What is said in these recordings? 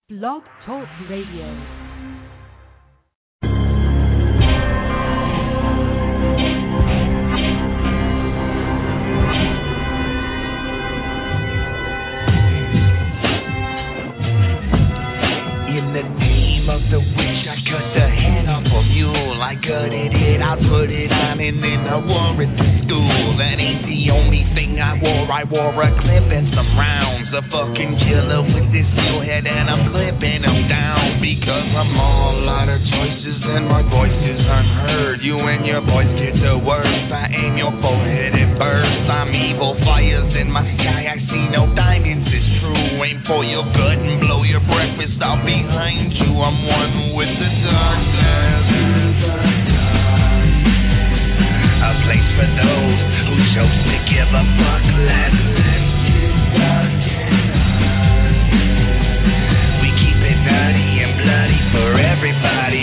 Blog Talk Radio. Of the witch, I cut the head off a mule. I gutted it, I put it on, and then I wore it to school. That ain't the only thing I wore a clip and some rounds. A fucking killer with this steel head, and I'm clipping them down. Because I'm all out of choices, and my voice is unheard. You and your boys get the worst. I aim your forehead and burst. I'm evil fires in my sky, I see no diamonds, it's true. Aim for your gut and blow your breakfast out behind you. I'm one with the darkness. A place for those who chose to give a fuck less. We keep it nutty and bloody for everybody.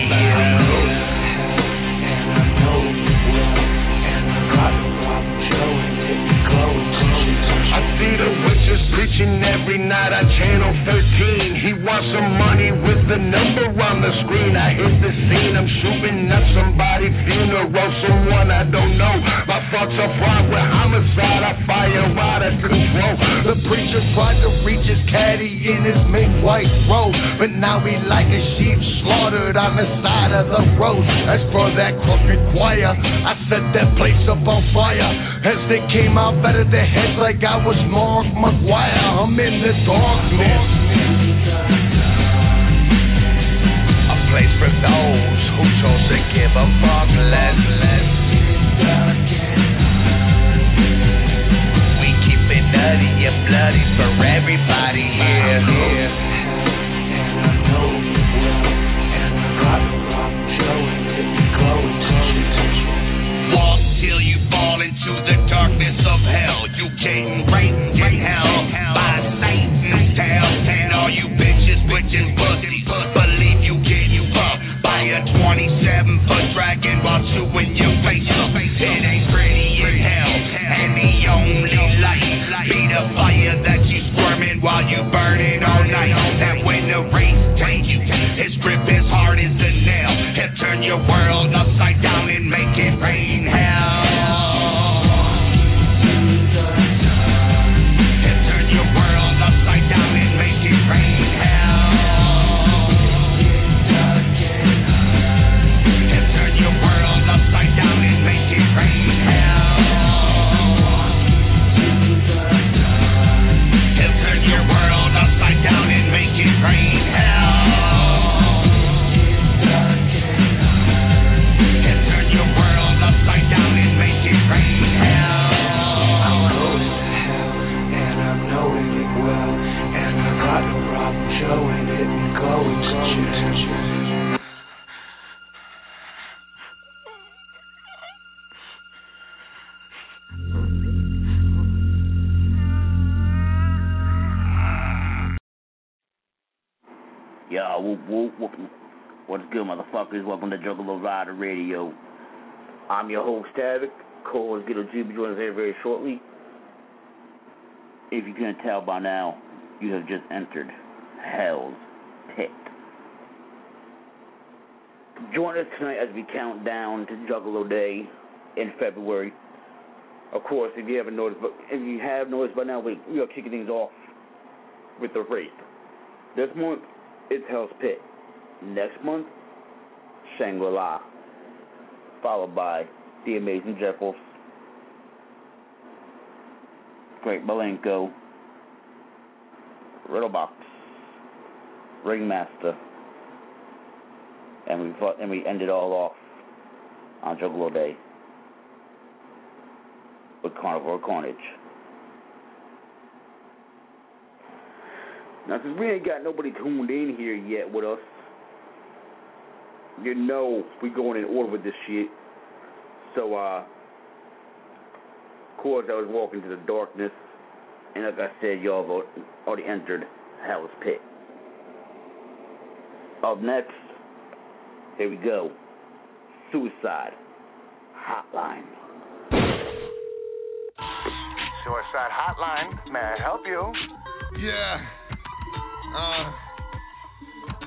I see the witches preaching every night on Channel 13. He wants some money with the number on the screen. I hit the scene, I'm shooting up somebody's funeral, someone I don't know. My thoughts are fraught with homicide, I fire out of control. The preacher tried to reach his caddy in his mink white robe, but now he like a sheep slaughtered on the side of the road. As for that crooked choir, I set that place up on fire. As they came out, better their heads like I was Mark McGuire. I'm in the darkness. A place for those who chose to give a fuck less. We keep it nutty and bloody for everybody here. Walk till you fall into the darkness of hell. You getting raped in hell by Satan's tail. And all you bitches, witches, pussies, believe you getting fucked by a 27-foot dragon while chewing your face up. It ain't pretty in hell, and the only light be the fire that you squirming while you burning all night. And when the rain takes you, his grip is hard as a nail. He'll turn your world upside down and make it rain hell. He'll turn your world upside down and make it rain hell. He'll turn your world upside down and make it rain hell. He'll turn your world upside down and make it rain hell. He'll turn your world upside down and make it rain hell. I'm close to hell, and I'm knowing it well, and I got no problem showing it and going to church. Yo, whoop, whoop, whoop. What's good, motherfuckers? Welcome to Juggalo Rider Radio. I'm your host, Havoc. Co-host Ghetto G will be joining us very, very shortly. If you couldn't tell by now, you have just entered Hell's Pit. Join us tonight as we count down to Juggalo Day in February. Of course, if you have noticed by now, we are kicking things off with the rape. This month, it's Hell's Pit. Next month, Shangri-La. Followed by The Amazing Jeffels, Great Malenko, Riddlebox, Ringmaster, and we end it all off on Juggalo Day with Carnivore Carnage. Now, since we ain't got nobody tuned in here yet with us, you know we going in order with this shit. So, of course, I was walking to the darkness, and like I said, y'all have already entered Hell's Pit. Up next, here we go. Suicide Hotline. Suicide Hotline, may I help you? Yeah.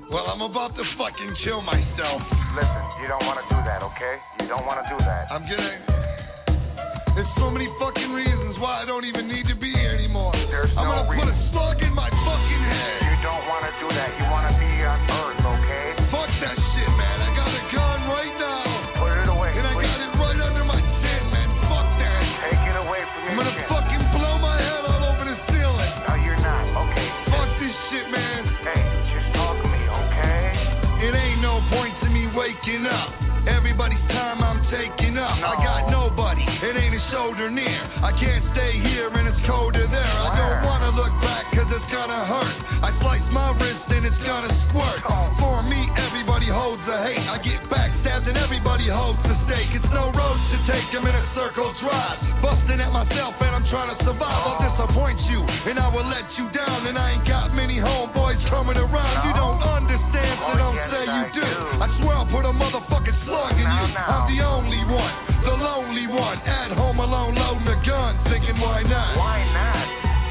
Well, I'm about to fucking kill myself. Listen, you don't want to do that, okay? You don't want to do that. I'm gonna... There's so many fucking reasons why I don't even need to be here anymore. I'm gonna put a slug in my fucking head. You don't want to do that. You want to be on Earth, okay? Fuck that shit, man. I got a gun right now. Put it away, and please. I got it right under my chin, man. Fuck that. Take it away from your I'm gonna chin. fucking blow my head all over the ceiling. No, you're not. Okay. Fuck this shit, man. Hey, just talk to me, okay? It ain't no point to me waking up. Everybody's time I'm taking up. No. I got nobody. It ain't a shoulder near. I can't stay here and it's colder there. I don't wanna look back cause it's gonna hurt. I slice my wrist and it's gonna squirt. For me, everybody holds the hate. I get backstabbed and everybody holds the stake. It's no road to take. I'm in a circle drive. Busting at myself and I'm trying to survive. I'll disappoint you and I will let you down. And I ain't got many homeboys coming around. You don't understand, so don't say you do. I swear I'll put a motherfucking slug in you. I'm the only one, the lonely one, at home alone loading a gun, thinking why not? Why not?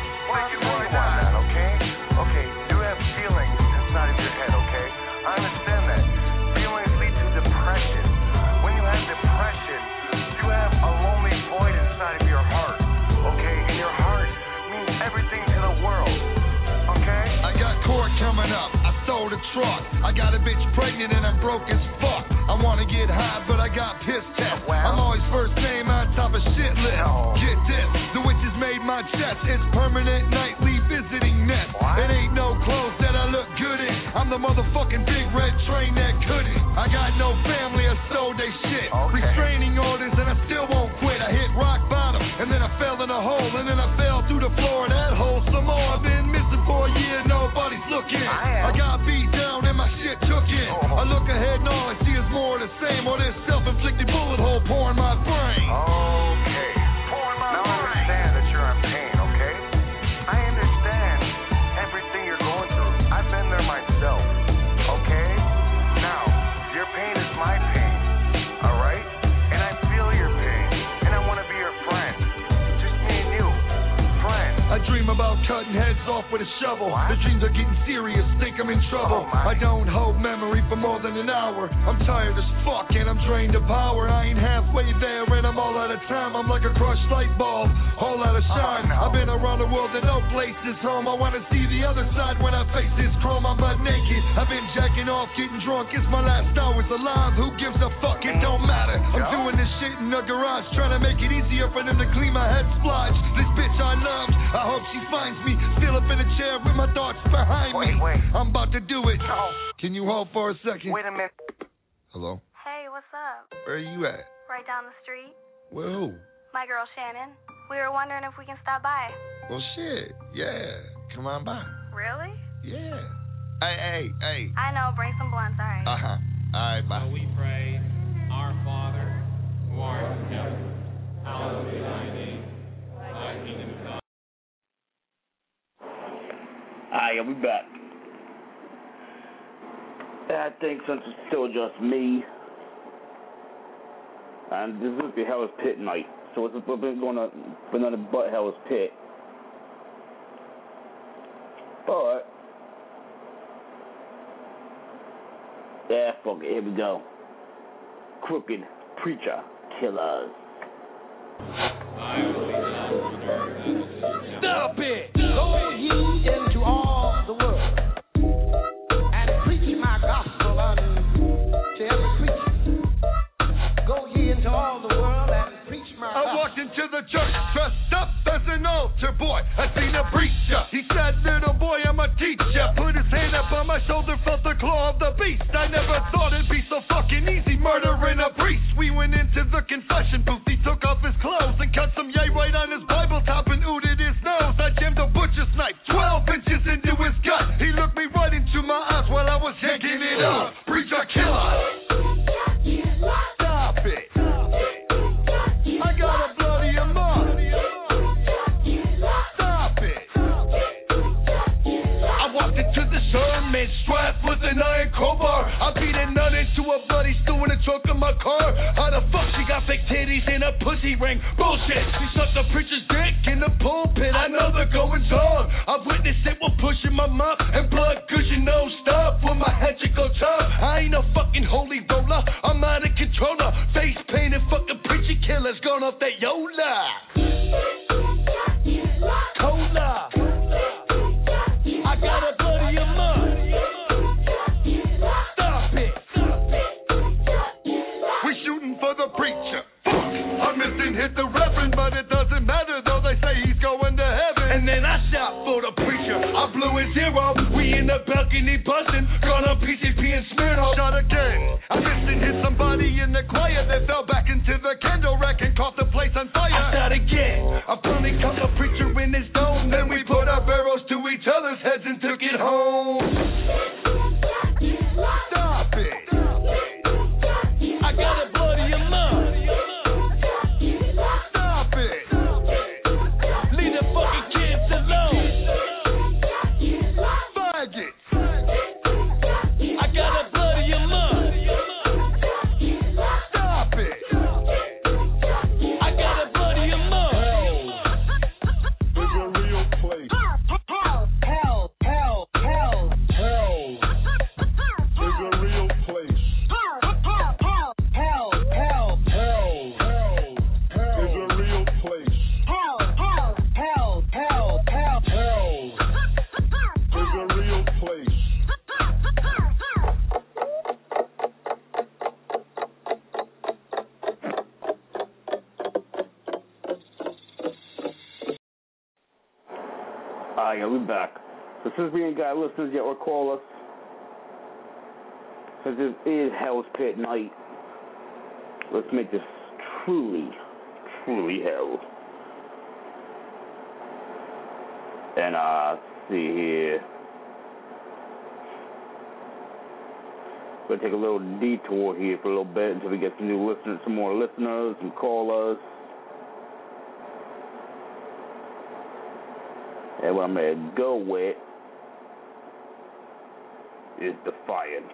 Why not, okay? Okay, you have feelings inside of your head, okay? I understand that. Feelings lead to depression. When you have depression, you have a lonely void inside of your heart, okay? And your heart means everything to the world, okay? I got court coming up. I sold a truck. I got a bitch pregnant and I'm broke as fuck. I wanna get high, but I got piss test. I'm always first name on top of shit list. Get this, the witches made my chest. It's permanent nightly visiting nest. It ain't no clothes that I look good in. I'm the motherfucking big red train that couldn't. I got no family, I stole they shit. Restraining orders and I still won't quit. I hit rock bottom and then I fell in a hole and then I fell through the floor of that hole some more. I've been missing for a year, nobody's looking. I got beat down and my shit took in. I look ahead and all I see is more of the same, or this self-inflicted bullet hole pouring my brain. Okay. Now I understand that you're in pain, okay? I understand everything you're going through. I've been there myself, okay? Now, your pain is my pain, all right? And I feel your pain, and I want to be your friend. Just me and you, friend. I dream about cutting heads off with a shovel. The dreams are getting serious, think I'm in trouble. I don't hold memory for more than an hour. I'm tired as fuck and I'm drained of power. I ain't halfway there and I'm all out of time. I'm like a crushed light bulb, all out of shine. I've been around the world and no place is home. I wanna see the other side when I face this chrome. I'm butt naked, I've been jacking off, getting drunk. It's my last hours alive, who gives a fuck, it don't matter. I'm doing this shit in the garage, trying to make it easier for them to clean my head splodge. This bitch I loved, I hope she finds me still up in a chair with my thoughts behind me. I'm about to do it. Can you hold for a second? Wait a minute. Hello? Hey, what's up? Where are you at? Right down the street. Well, who? My girl Shannon. We were wondering if we can stop by. Well, shit. Yeah. Come on by. Really? Yeah. Hey. I know. Bring some blunts, all right? Uh-huh. All right, bye. So we pray, Our Father, who art in heaven, hallowed be thy name. Thy kingdom come. Alright, we back. I think since it's still just me, and this is the Hell's Pit night, so it's been going to be nothing but Hell's Pit. But yeah, fuck it, here we go. Crooked Preacher Killers. Stop it! Go ye into all the world and preach my gospel unto every creature. Go ye into all the world and preach my gospel. I walked into the church dressed up as an altar boy. I seen a preacher. He said, "Little boy, I'm a teacher." Put his hand up on my shoulder, felt the claw of the beast. I never thought it'd be so fucking easy murdering a priest. We went into the confession booth. He took off his clothes and cut some yay right on his Bible top and ooted his nose. I jammed a butcher's knife 12 inches into his gut. He looked me right into my eyes while I was yanking it up. Preacher killer. Stop it. I got a bloody mouth. Stop it. I walked into the sermon strapped with an iron crowbar. I beat a nut into a bloody stew in the trunk of my car. How the fuck she got fake titties and a pussy ring? Bullshit. She sucked the preacher's dick in the pulpit. I know the going's on. I've witnessed it while pushing my mouth and blood gushing no stop when my head zero. We in the balcony buzzing, gone on PCP and Smirnoff. Shot again. I missed and hit somebody in the choir that fell back into the candle rack and caught the place on fire. I shot again. I finally caught the preacher in his dome. Then we put our barrels to each other's heads and took it home. Stop it. I got a bloody your love. Stop it. Leave the fucking kids alone. Faggots. I got a bloody your love. Stop it. I got a bloody your love. It's a real place. Hell. It's a real place. It's a real place. It's a real place. Yeah, we're back. So since we ain't got listeners yet or call us, since it is Hell's Pit night, let's make this truly hell. And let's see here. We're gonna take a little detour here for a little bit until we get some new listeners, some more listeners and callers. And what I'm going to go with is Defiant.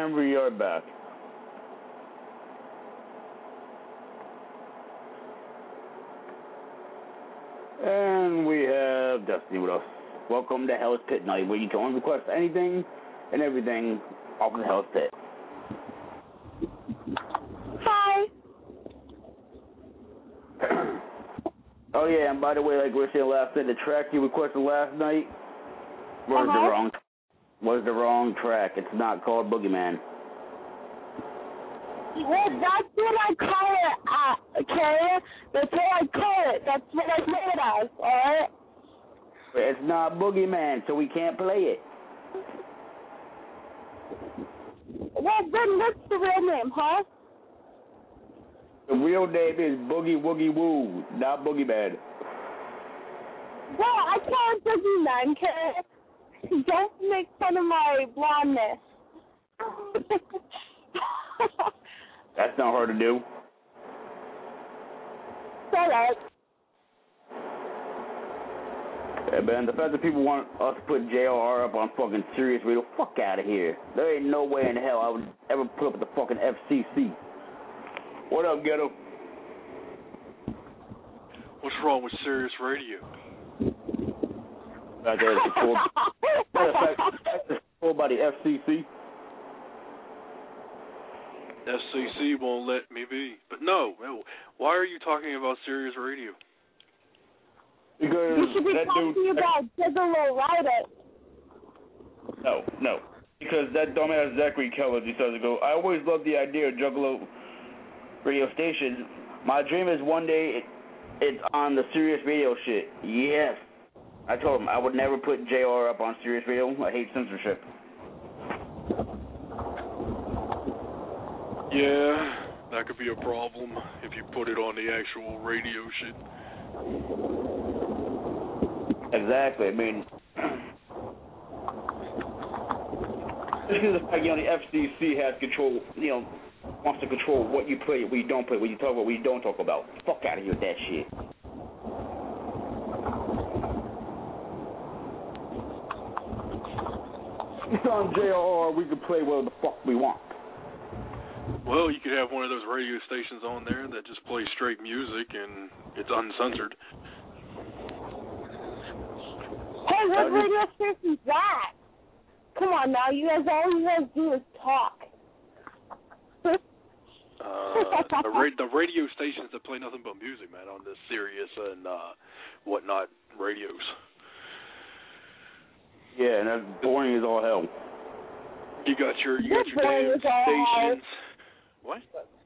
And we are back. And we have Destiny with us. Welcome to Hell's Pit Night, where you can request anything and everything off of Hell's Pit. Hi. Oh yeah, and by the way, like we were saying last night, the track you requested last night was the wrong track. It's not called Boogeyman. Well, that's what I call it, okay? That's what I call it. That's what I play it as, alright? It's not Boogeyman, so we can't play it. Well, then what's the real name, huh? The real name is Boogie Woogie Woo, not Boogeyman. Well, I call it Boogeyman, okay? Don't make fun of my blondness. That's not hard to do. Shut up. Yeah, man, the fact that people want us to put JR up on fucking Sirius Radio, fuck out of here. There ain't no way in hell I would ever put up with the fucking FCC. What up, Ghetto? What's wrong with Sirius Radio? Right there, it's controlled by the FCC. FCC won't let me be. But no, why are you talking about Sirius Radio? Because you should be talking about Gigolo Rider. No. Because that dumbass Zachary Keller decided to go, I always loved the idea of Juggalo radio station. My dream is one day it's on the Sirius Radio shit. Yes. I told him I would never put JR up on Sirius Radio. I hate censorship. Yeah, that could be a problem if you put it on the actual radio shit. Exactly. I mean, just because the fact, the FCC has control, wants to control what you play, what you don't play, what you talk about, what you don't talk about. Fuck out of here with that shit. It's on JR, we can play whatever the fuck we want. Well, you could have one of those radio stations on there that just plays straight music and it's uncensored. Hey, what radio station's that? Come on now, all you guys do is talk. The radio stations that play nothing but music, man, on the Sirius and whatnot radios. Yeah, and that's boring as all hell. You got your damn stations. What?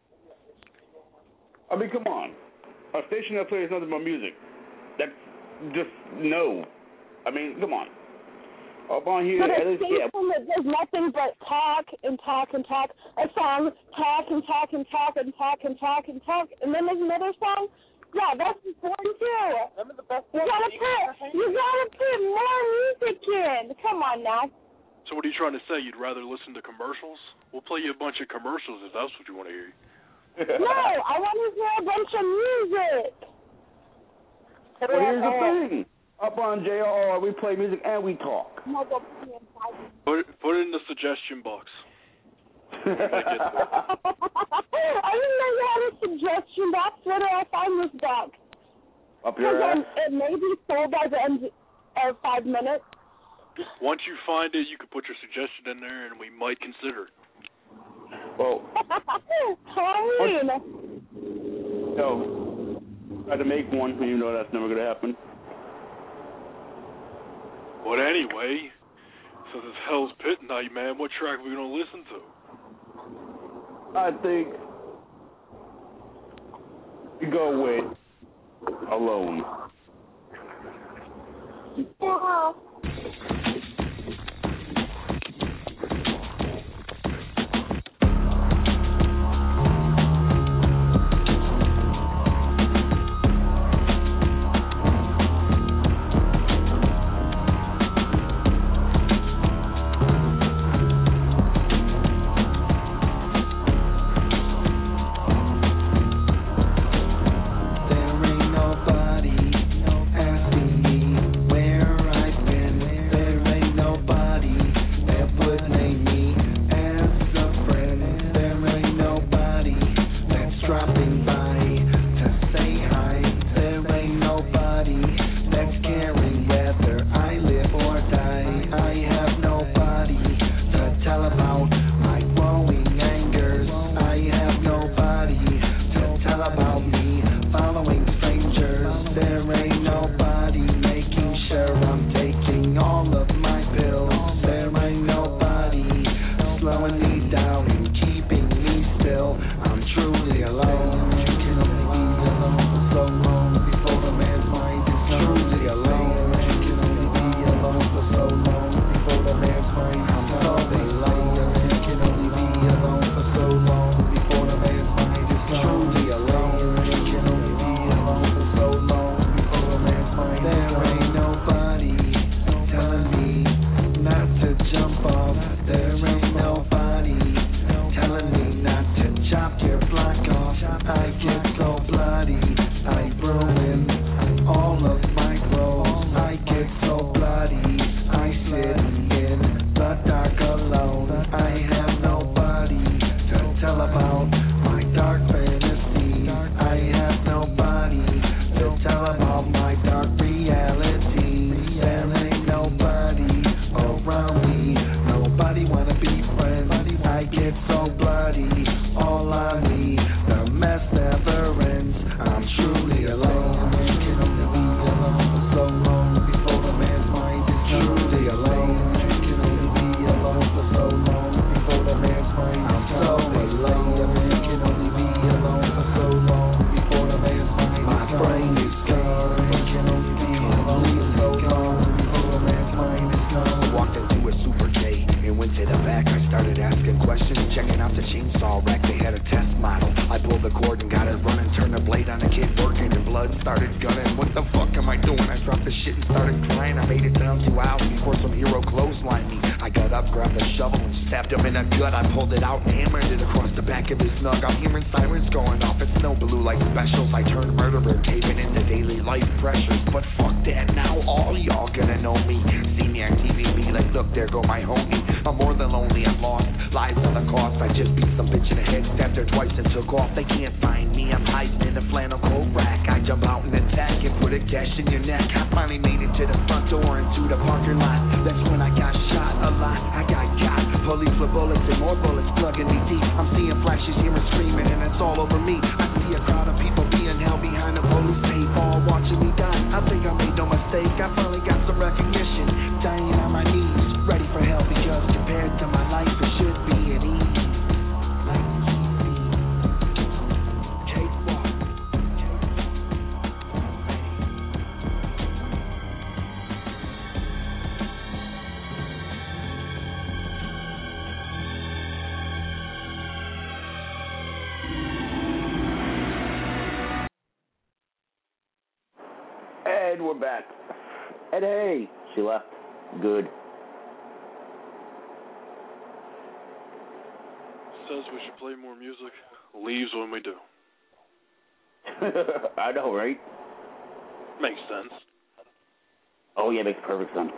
I mean, come on. A station that plays nothing but music. That's just no. I mean, come on. Up on here, but at least, that does nothing but talk and talk and talk. A song, talk and talk and talk and talk and talk and talk, and then there's another song. Yeah, that's important too. Remember the best you gotta put more music in. Come on now. So what are you trying to say? You'd rather listen to commercials? We'll play you a bunch of commercials if that's what you want to hear. No, I want to hear a bunch of music. Well, here's the thing. Up on JR, we play music and we talk. No, put it in the suggestion box. I didn't know you had a suggestion box. Where do I find this box? Up your ass? It may be sold by the end of 5 minutes. Once you find it, you can put your suggestion in there, and we might consider it. Well, no, try to make one, and you know that's never going to happen. But anyway, so this Hell's Pit night, man, what track are we going to listen to? I think you go with Alone. Wow. There ain't nobody asking me where I've been. turned the blade on a kid working and blood started gunning. What the fuck am I doing? I dropped the shit and started crying. I made it down 2 hours before some hero clotheslined me. I got up, grabbed a shovel and stabbed him in the gut. I pulled it out and hammered it across the back of his snug. I'm hearing sirens going off. It's no blue like specials. I turned murderer, caving into daily life pressures. But fuck that, now all y'all gonna know me. See me on TV, be like, look, there go my homie. I'm more than lonely, I'm lost. Lives on the cost. I just beat some bitch in the head, stabbed her twice and took off. They can't find me. I'm hiding in a flannel coat rack. I jump out and attack and put a gash in your neck. I finally made it to the front door and to the parking lot. That's when I got shot a lot. I got police with bullets and more bullets plugging me deep. I'm seeing flashes, hearing screaming, and it's all over me. I see a crowd of people being held behind a police tape, all watching me die. I think I made no mistake. I finally got some recognition. Dying on my knees, ready for hell because compared to my life, it should be an ease. And we're back. And hey, she left. Good. Says we should play more music. Leaves when we do. I know, right? Makes sense. Oh yeah, makes perfect sense.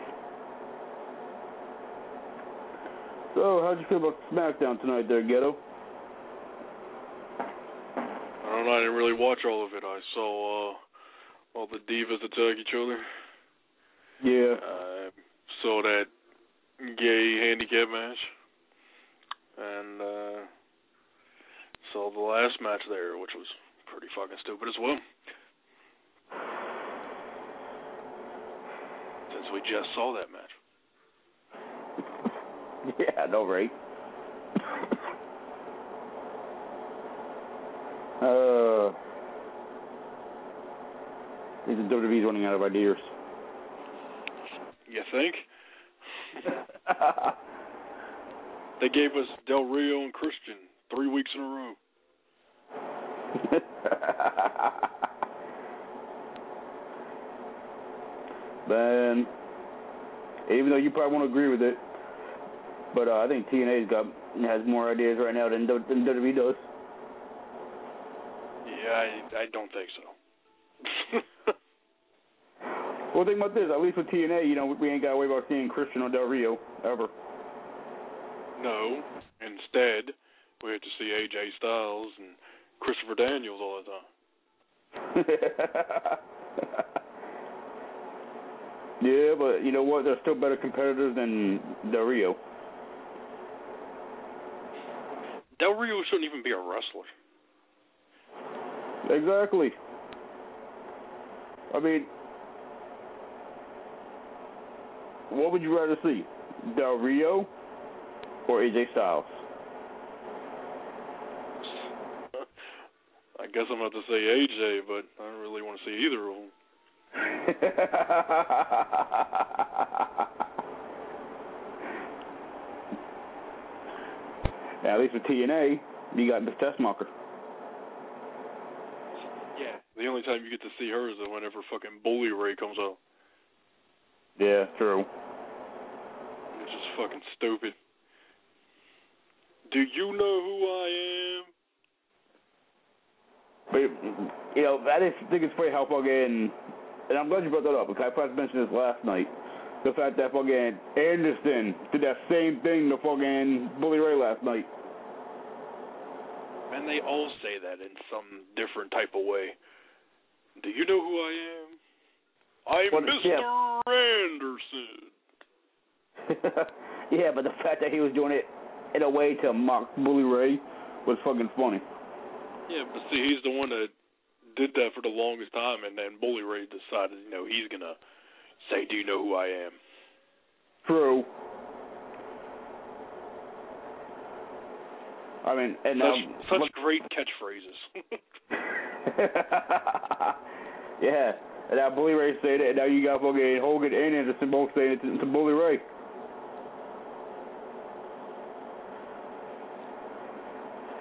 So, how'd you feel about SmackDown tonight there, Ghetto? I don't know, I didn't really watch all of it. I saw all the divas attack each other. Yeah. Saw that gay handicap match. And saw the last match there, which was pretty fucking stupid as well. Since we just saw that match. Yeah, I know, right? I think the WWE's running out of ideas. You think? They gave us Del Rio and Christian 3 weeks in a row. Man, even though you probably won't agree with it, but I think TNA has more ideas right now than WWE does. Yeah, I don't think so. Well, think about this. At least with TNA, we ain't got to worry about seeing Christian or Del Rio ever. No. Instead, we have to see AJ Styles and Christopher Daniels all the time. Yeah, but you know what? They're still better competitors than Del Rio. Del Rio shouldn't even be a wrestler. Exactly. I mean, what would you rather see, Del Rio or AJ Styles? I guess I'm about to say AJ, but I don't really want to see either of them. At least with TNA, you got Miss Tessmacher. Yeah. The only time you get to see her is whenever fucking Bully Ray comes out. Yeah, true. It's just fucking stupid. Do you know who I am? But, I just think it's funny how fucking, and I'm glad you brought that up, because I probably mentioned this last night, the fact that fucking Anderson did that same thing to fucking Bully Ray last night. And they all say that in some different type of way. Do you know who I am? I'm Mr. Anderson. Yeah, but the fact that he was doing it in a way to mock Bully Ray was fucking funny. Yeah, but see, he's the one that did that for the longest time, and then Bully Ray decided, he's going to say, do you know who I am? True. I mean, and such great catchphrases. Yeah, and now Bully Ray said it, and now you got fucking Hogan and Anderson both saying it to Bully Ray.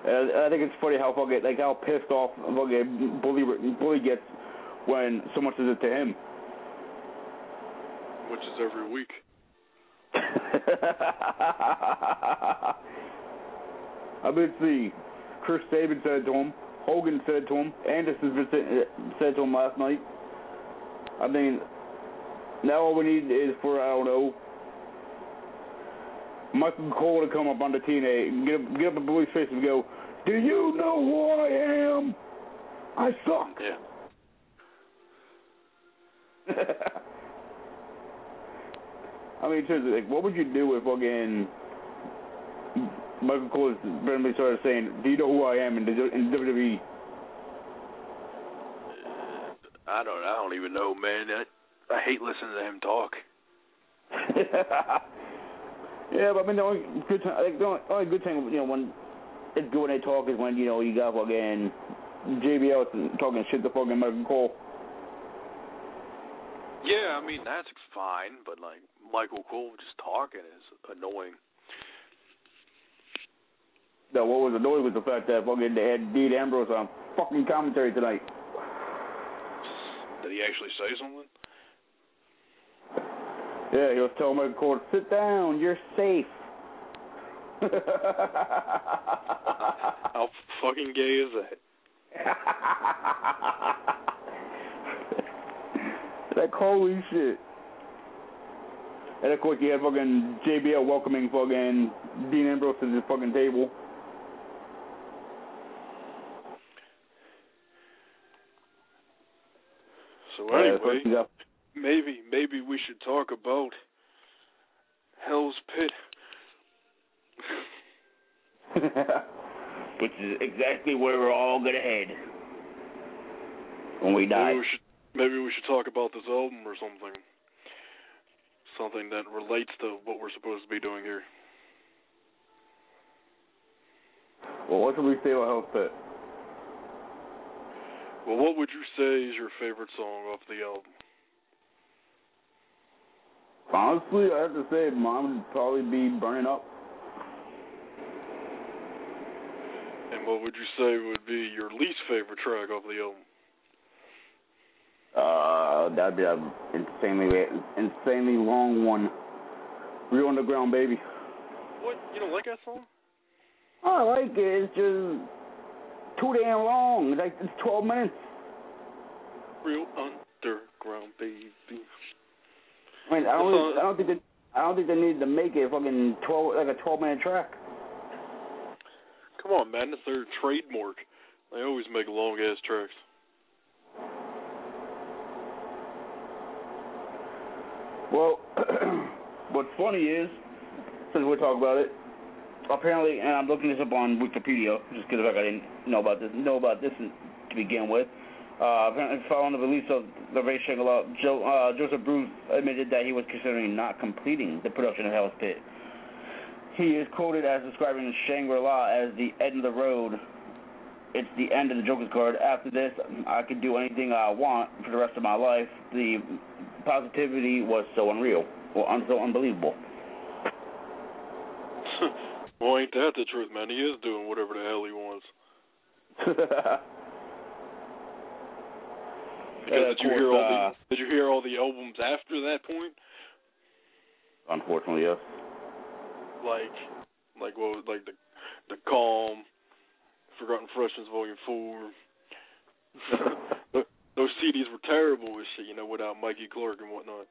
I think it's funny how fucking, like, how pissed off fucking Bully gets when someone says it to him. Which is every week. I mean, see, Chris Sabin said it to him, Hogan said it to him, Anderson said to him last night. I mean, now all we need is for, I don't know, Michael Cole to come up on the TNA and get up in Bully's face and go, "Do you know who I am? I suck." Yeah. I mean, seriously, like, what would you do if fucking Michael Cole randomly started saying, "Do you know who I am?" in WWE? I don't even know, man. I hate listening to him talk. Yeah, but I mean, the only good thing, you know, when it's good when they talk is when, you know, you got fucking JBL talking shit to fucking Michael Cole. Yeah, I mean, that's fine, but, like, Michael Cole just talking is annoying. No, what was annoying was the fact that fucking they had Dean Ambrose on fucking commentary tonight. Did he actually say something? Yeah, he was telling Michael Cole, "Sit down, you're safe." How fucking gay is that? Like, holy shit. And of course, you had fucking JBL welcoming fucking Dean Ambrose to his fucking table. So anyway, maybe we should talk about Hell's Pit. Which is exactly where we're all gonna head when we die. Maybe we should talk about this album or something. Something that relates to what we're supposed to be doing here. Well, what should we say about Hell's Pit? Well, what would you say is your favorite song off the album? Honestly, I have to say mine would probably be Burning Up. And what would you say would be your least favorite track off the album? That'd be an insanely long one. Real Underground Baby. What? You don't like that song? I like it. It's just too damn long. It's like, it's 12 minutes. Real Underground Baby. I mean, I don't think they need to make it fucking 12-minute track. Come on, man, that's their trademark. They always make long ass tracks. Well, what's funny is, since we're talking about it, apparently, and I'm looking this up on Wikipedia, just because I didn't know about this to begin with. Apparently, following the release of the Ray Shangri-La, Joseph Bruce admitted that he was considering not completing the production of Hell's Pit. He is quoted as describing Shangri-La as the end of the road. It's the end of the Joker's card. After this, I could do anything I want for the rest of my life. The positivity was so unreal, or so unbelievable. Well, ain't that the truth, man? He is doing whatever the hell he wants. Because did you hear all the albums after that point? Unfortunately, yes. Like what was like the Calm, Forgotten Freshness Volume 4. Those CDs were terrible as shit, without Mikey Clark and whatnot.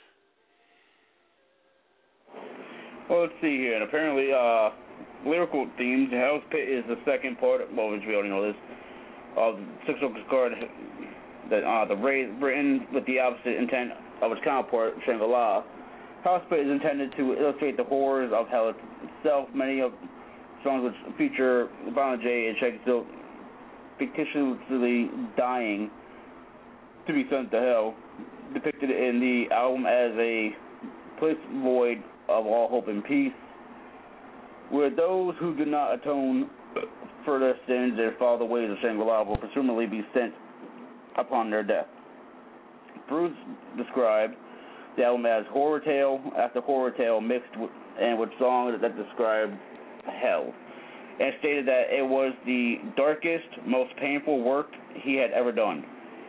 Well, let's see here. And apparently, lyrical themes. Hell's Pit is the second part. Well, we already know this. Of Six Joker's card. The Ray written with the opposite intent of its counterpart, Shangri-La. Hell's Pit is intended to illustrate the horrors of hell itself. Many of songs which feature Violent J and Shaggy Silk fictitiously dying to be sent to hell, depicted in the album as a place void of all hope and peace, where those who do not atone for their sins and follow the ways of Shangri-La will presumably be sent upon their death. Bruce described the album as horror tale after horror tale mixed with songs that describe hell. and stated that it was the darkest, most painful work he had ever done.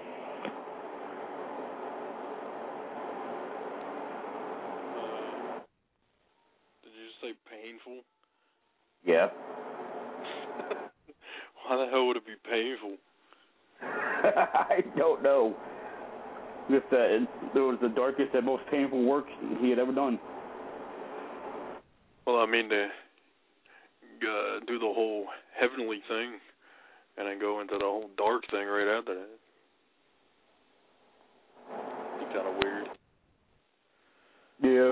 Did you say painful? Yeah. Why the hell would it be painful? I don't know. Just that it was the darkest and most painful work he had ever done. Well, I mean, to do the whole heavenly thing and then go into the whole dark thing right after that. It's kind of weird. Yeah.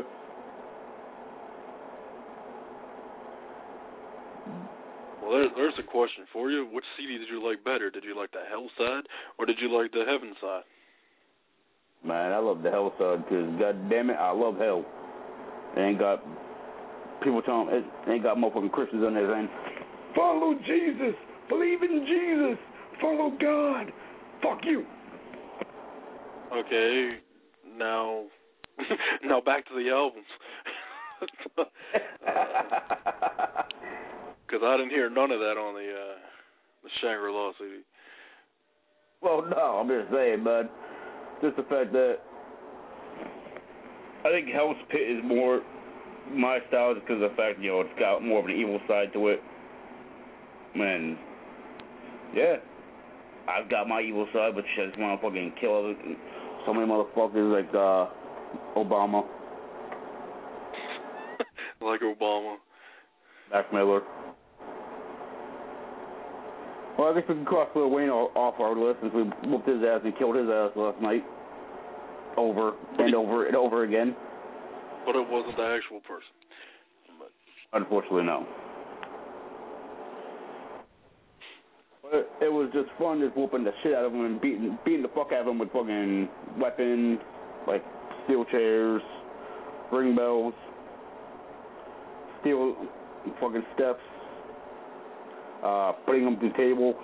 Well, there's a question for you. Which CD did you like better? Did you like the hell side or did you like the heaven side? Man, I love the hell side because, god damn it, I love hell. It ain't got people telling it ain't got motherfucking Christians on there saying, follow Jesus, believe in Jesus, follow God, fuck you. Okay, now back to the albums. Because I didn't hear none of that on the Shangri-La CD. Well, no, I'm just saying, bud. Just the fact that I think Hell's Pit is more my style just because of the fact, it's got more of an evil side to it. Man, yeah, I've got my evil side, but I just want to fucking kill so many motherfuckers like Obama. Like Obama. Mac Miller. Well, I guess we can cross Lil Wayne off our list since we whooped his ass and killed his ass last night. Over and over and over again. But it wasn't the actual person. But unfortunately, no. But it was just fun just whooping the shit out of him and beating the fuck out of him with fucking weapons, like steel chairs, ring bells, steel fucking steps, putting them through tables.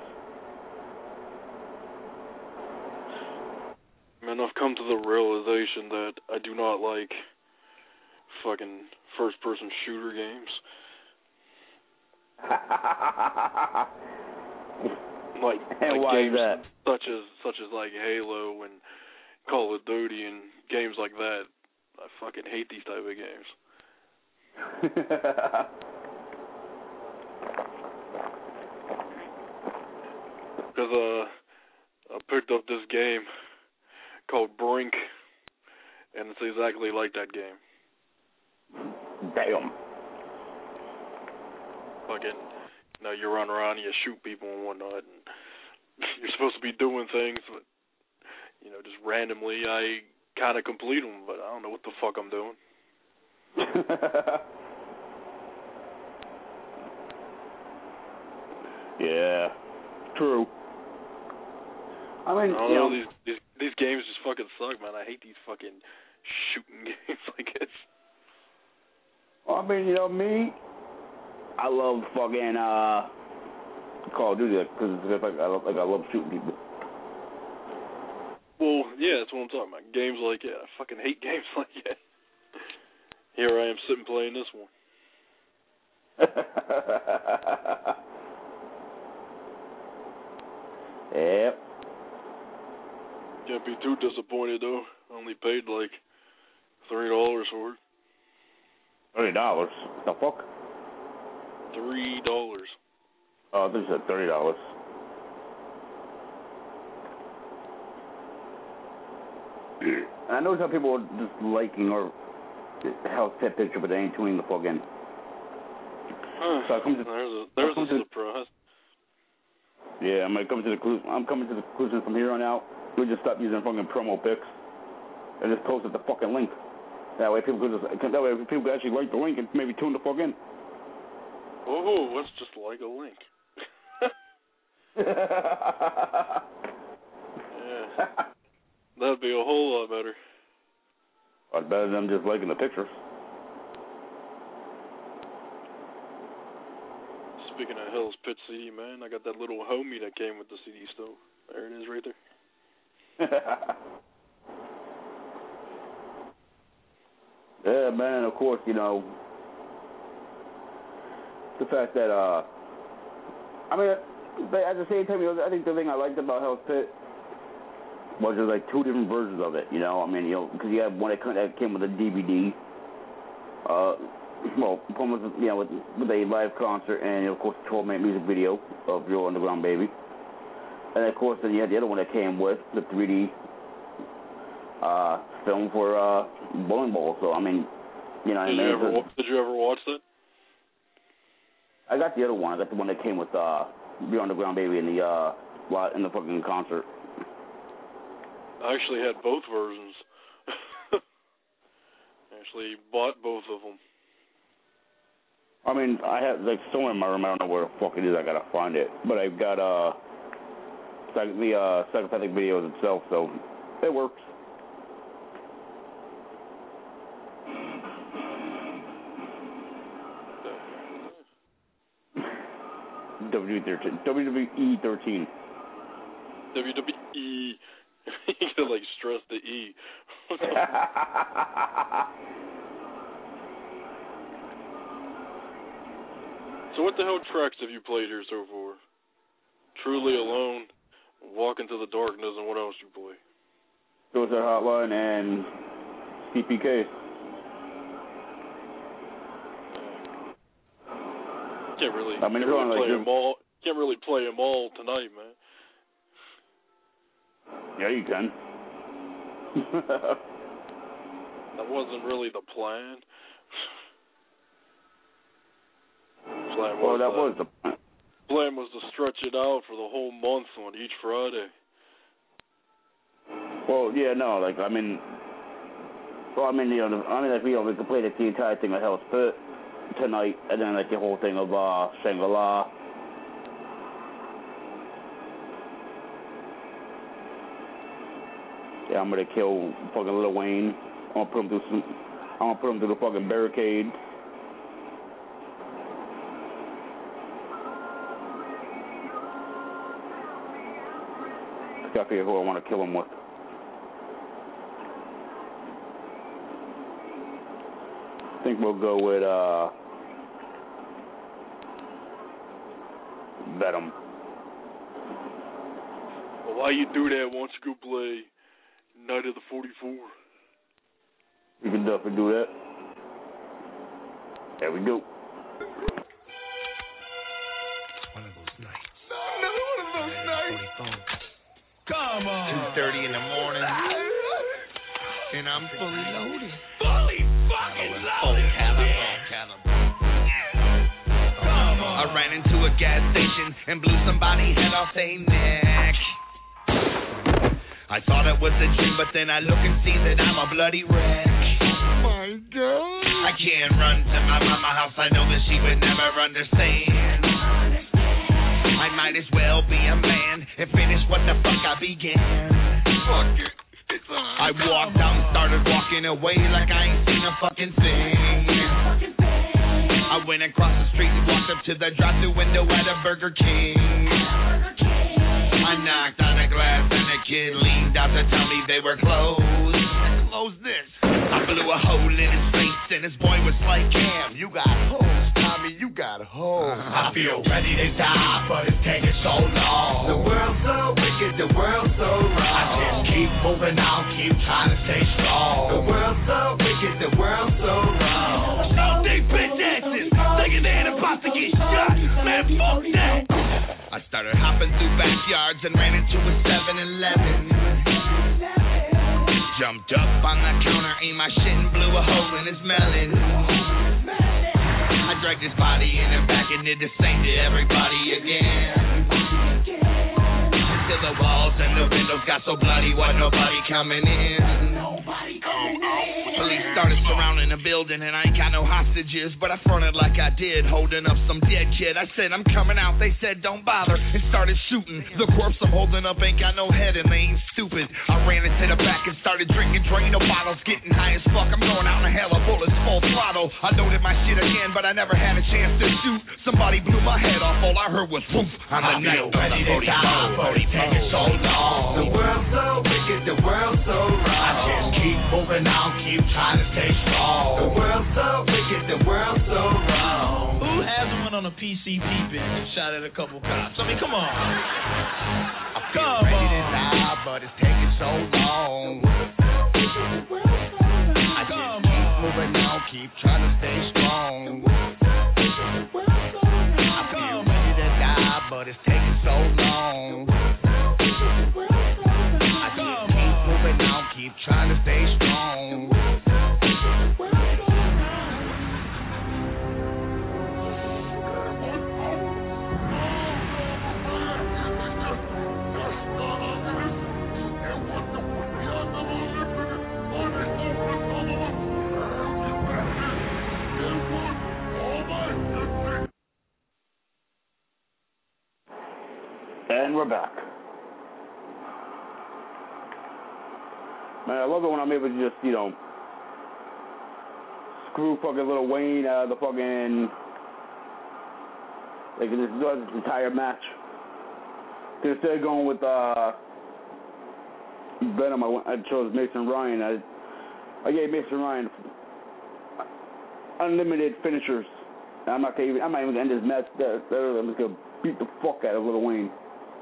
Man, I've come to the realization that I do not like fucking first-person shooter games. like why games is that? such as like Halo and Call of Duty and games like that. I fucking hate these type of games. Because I picked up this game called Brink, and it's exactly like that game. Damn. Fucking, you run around and you shoot people and whatnot, and you're supposed to be doing things, but, just randomly I kind of complete them, but I don't know what the fuck I'm doing. Yeah, true. I mean, these games just fucking suck, man. I hate these fucking shooting games like this. Well, I mean, me, I love fucking Call of Duty because I love shooting people. Well, yeah, that's what I'm talking about. Games like that. I fucking hate games like that. Here I am sitting playing this one. Yep. Can't be too disappointed though. I only paid like $3 for it. $30? The fuck? $3. Oh, this is at $30. I know some people are just liking or Hell's Pit picture, but they ain't tuning the fuck in. So there's a surprise. Yeah, I'm coming to the conclusion from here on out. We just stop using fucking promo pics and just post at the fucking link. That way people can actually like the link and maybe tune the fuck in. Oh, let's just like a link. Yeah. That'd be a whole lot better. A lot better than just liking the pictures. Speaking of Hell's Pit CD, man, I got that little homie that came with the CD still. There it is right there. Yeah, man, of course, the fact that I mean, but at the same time, I think the thing I liked about Hell's Pit was there's like two different versions of it, you know? I mean, because you have one that came with a DVD, one was, with a live concert and, of course, a 12-minute music video of Your Underground Baby. And, of course, then you had the other one that came with the 3D film for Bowling Ball. So, I mean, did you ever watch that? I got the other one. I got the one that came with Your Underground Baby in the fucking concert. I actually had both versions. Actually bought both of them. I mean, I have like somewhere in my room. I don't know where the fuck it is. I gotta find it. But I've got the Psychopathic videos itself, so it works. WWE 13. WWE. You gotta like stress the E. So what the hell tracks have you played here so far? Truly Alone, Walk Into the Darkness, and what else you play? Suicide Hotline and CPK. Can't really play them all tonight, man. Yeah, you can. That wasn't really the plan. That was the plan. Plan was to stretch it out for the whole month on each Friday. Well, yeah, no, like we could play the entire thing of Hell's Pit tonight, and then like the whole thing of Shangri-La. Yeah, I'm gonna kill fucking Lil Wayne. I'm gonna put him through the fucking barricade. I figure who I want to kill him with. I think we'll go with Venom. Well, while you do that, why don't you go play Night of the 44? You can definitely do that. There we go. One of those nights. Another one of those nights. Come on. 2:30 in the morning. And I'm fully loaded. Fully fucking loaded. I ran into a gas station and blew somebody's head off their neck. I thought it was a dream, but then I look and see that I'm a bloody wreck. My God. I can't run to my mama house. I know that she would never understand. I might as well be a man and finish what the fuck I began. Fuck it. It's on. I walked out and started walking away like I ain't seen a fucking thing. I went across the street and walked up to the drive-thru window at a Burger King. I knocked on a glass and a kid leaned out to tell me they were closed. Close this. I blew a hole in his face and his boy was like, "Cam, you got hoes, Tommy, you got hoes." I feel ready to die, but it's taking so long. The world's so wicked, the world's so wrong. I just keep moving on, keep trying to stay strong. The world's so wicked, the world's so wrong. So they bitch asses, thinking they ain't about to get shot. Man, fuck that. I started hopping through backyards and ran into a 7-Eleven. Jumped up on the counter, aimed my shit and blew a hole in his melon. I dragged his body in and back and did the same to everybody again. Until the walls and the windows got so bloody, wasn't nobody coming in. Police started surrounding the building and I ain't got no hostages, but I fronted like I did, holding up some dead kid. I said, "I'm coming out." They said, "Don't bother," and started shooting. The corpse I'm holding up ain't got no head and they ain't stupid. I ran into the back and started drinking Drano bottles, getting high as fuck. I'm going out in a hell of bullets, full throttle. I loaded my shit again, but I never had a chance to shoot. Somebody blew my head off, all I heard was whoop on the night of the 44. But it's taking so long. The world's so wicked, the world's so wrong. I just keep moving on, keep trying to stay strong. The world's so wicked, the world's so wrong. Who hasn't went on a PC peeping and shot at a couple cops. I mean, come on. I feel ready to die, but it's taking so long. I just keep moving on, keep trying to stay strong. I feel ready to die, but it's taking so long. I just keep moving on, keep trying to stay strong. And we're back. Man, I love it when I'm able to just, screw fucking Lil Wayne out of the fucking, like, this entire match. Instead of going with Venom, I chose Mason Ryan. I gave Mason Ryan unlimited finishers. I'm not even gonna end this match there. I'm just gonna beat the fuck out of Lil Wayne.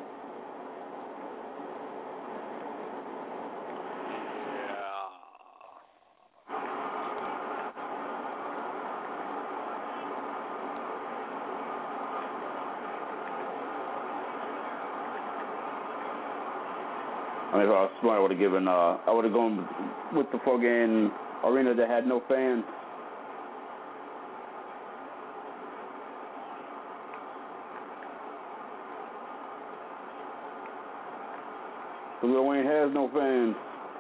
I mean, if I was smart, I would have given. I would have gone with the fucking arena that had no fans. So Lil Wayne has no fans.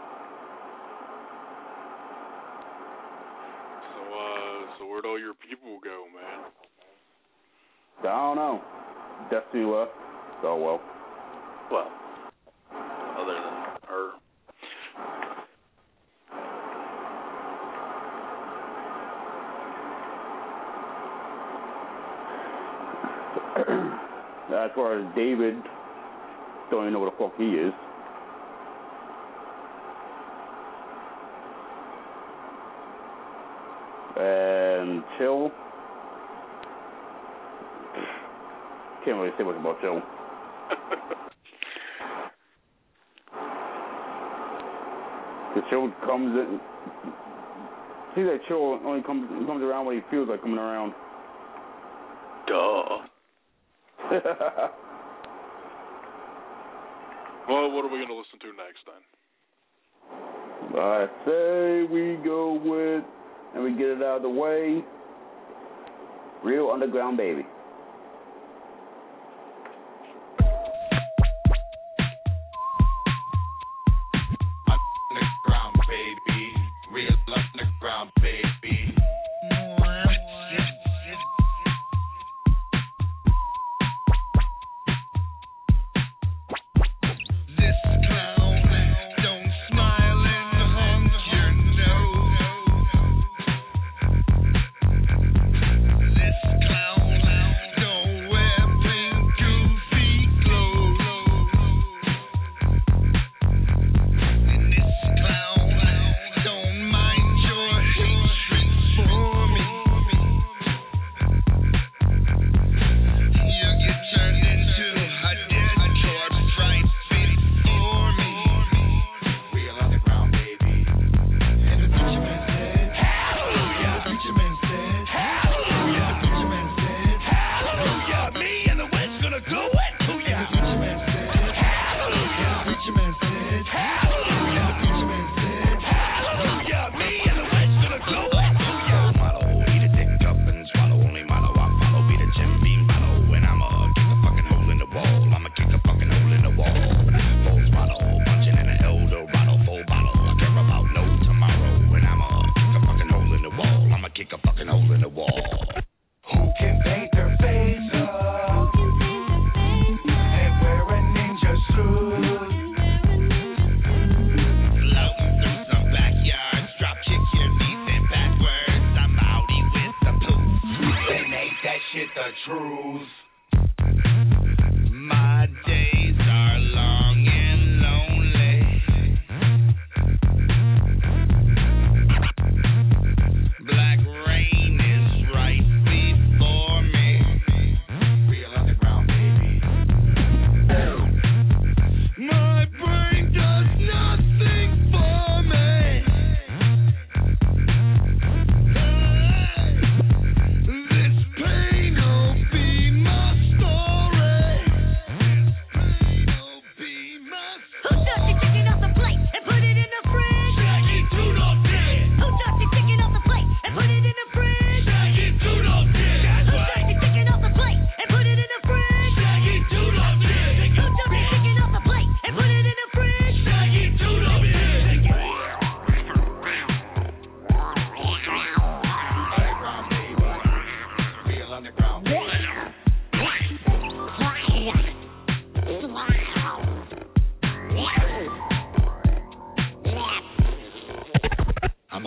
So where'd all your people go, man? I don't know. Destiny left. Oh well. Well, other than her. As far as David, don't even know what the fuck he is. And Chill. Can't really say much about Chill. The Chill comes in. See that Chill only comes around when he feels like coming around. Duh. Well, what are we going to listen to next then? I say we go with, and we get it out of the way, Real Underground Baby. Underground baby, real underground baby. This clown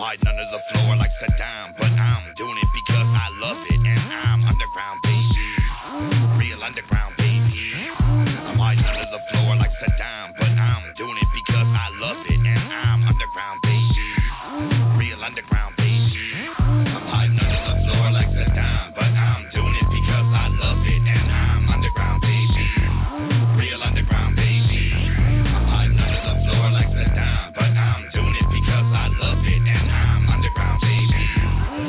hiding under the floor like Saddam, but I'm doing it because I love it, and I'm underground, baby. Real underground, baby. I'm hiding under the floor like Saddam, but I'm doing it because I love it, and I'm underground, baby. Real underground, baby. I'm hiding under the floor like Saddam, but I'm doing it because I love it, and I'm underground, baby. Real underground, baby. I'm hiding under the floor like Saddam, but I'm doing it because I love it, and I'm underground, baby.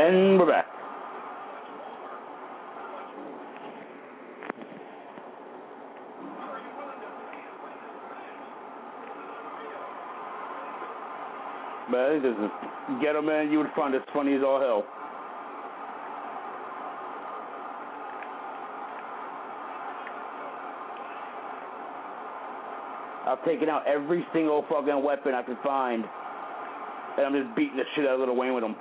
And we're back. But I think this is Ghetto Man. You would find this funny as all hell. I've taken out every single fucking weapon I could find, and I'm just beating the shit out of Lil Wayne with them.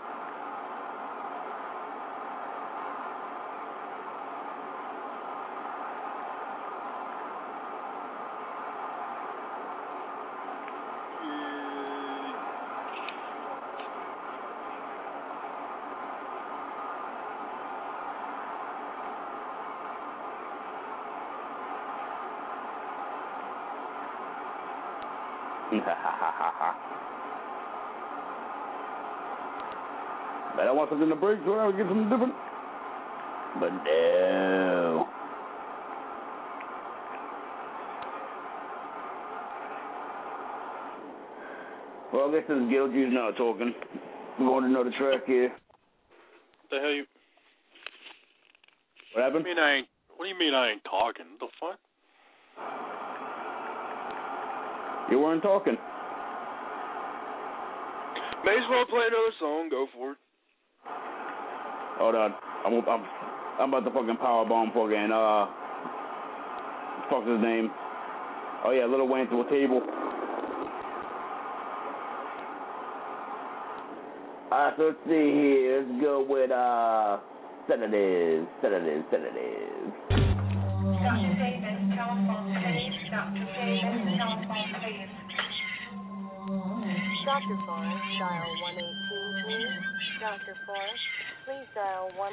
But I want something to break, so I would get something different. But no. Well, I guess this is Gil G's not talking. We're going to another track here. The hell you? What happened? What do you mean I ain't talking? The fuck? You weren't talking. May as well play another song. Go for it. Hold on. I'm about to fucking powerbomb fucking, fuck's his name? Oh, yeah, Lil Wayne to a table. Alright, so let's see here. Let's go with, sedatives. Dr. Davis, telephone please. Dr. Davis, telephone please. Dr. Forrest, dial 118, please. Dr. Forrest, please dial 118.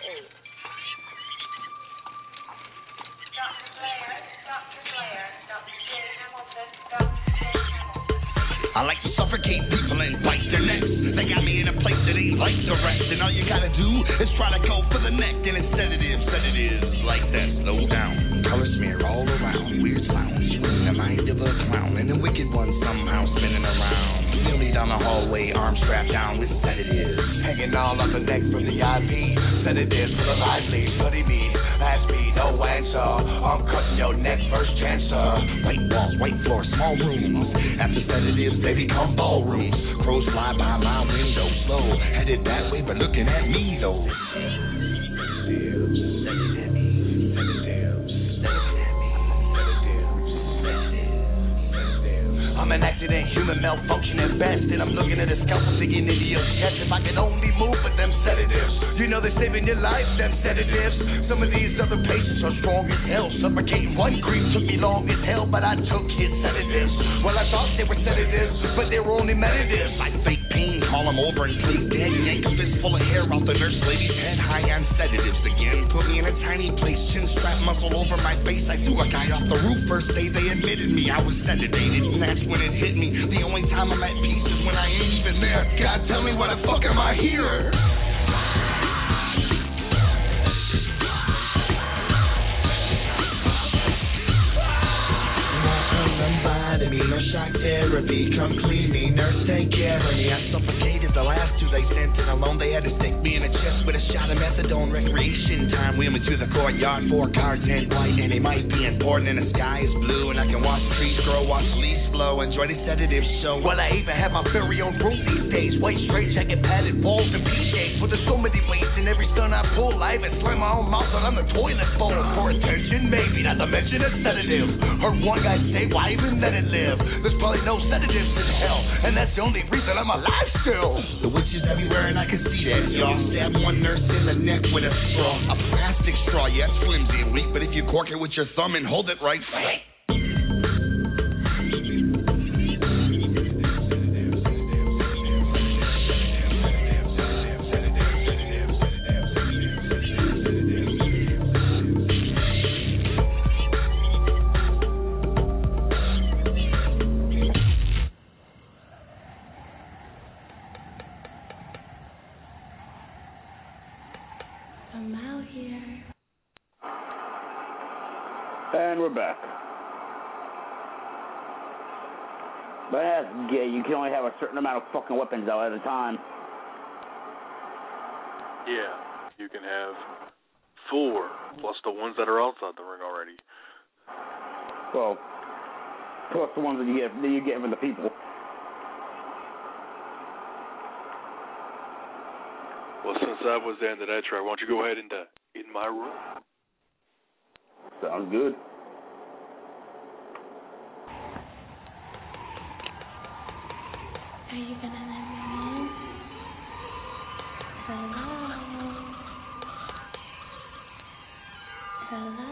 Dr. Blair, Dr. J. Hamilton, Dr. J. Hamilton. I like to suffocate people and bite their necks. They got me in a place that ain't like the rest. And all you gotta do is try to go for the neck. And it's sedatives like that. Slow down. Color smear all around. Weird sounds. In the mind of a clown. And the wicked one somehow spinning around. Nearly down the hallway, arms strapped down with sedatives. Hanging all on the neck from the IP. Sedatives for the lively. Study me. Ask me, no answer. I'm cutting your neck first chancer. White walls, white floors, small rooms. After sedatives, they become ballrooms. Crows fly by my window, slow. Headed that way, but looking at me though. I'm an accident, human malfunction at best. And I'm looking at a scalpel digging into your chest. If I could only move with them sedatives. You know they're saving your life, them sedatives. Some of these other patients are strong as hell. Suffocating one grief took me long as hell, but I took his sedatives. Well, I thought they were sedatives, but they were only medatives. Like fake pain, call them over and play dead. Yank a fist full of hair off the nurse lady's head. High on sedatives again. Put me in a tiny place, chin strap muscle over my face. I threw a guy off the roof. First day they admitted me I was sedated, and that's when it hit me. The only time I'm at peace is when I ain't even there. God, tell me why the fuck am I here? No shock therapy, come clean me, nurse take care of me. I suffocated the last two they sent in alone. They had to stick me in the chest with a shot of methadone. Recreation time, wheeled me to the courtyard. 4 cars in white, and they might be important. And the sky is blue, and I can watch trees grow, watch leaves flow, enjoy the sedative show. Well, I even have my very own room these days. White straight jacket, padded walls, and PJs. But there's so many ways in every stunt I pull. I even slam my own mouth on the toilet bowl for attention, maybe not to mention a sedative. Heard one guy say, why even let it live? There's probably no sedatives in hell, and that's the only reason I'm alive still. The witches everywhere, and I can see that. Y'all stabbed one nurse in the neck with a straw, a plastic straw. Yeah, it's flimsy and weak, but if you cork it with your thumb and hold it right. And we're back. But that's gay. You can only have a certain amount of fucking weapons out at a time. Yeah, you can have 4 plus the ones that are outside the ring already. Well, plus the ones that you get from the people. Well, since that was the end of that track, why don't you go ahead and In My Room? Sounds good. Are you gonna let me in? Hello? Hello?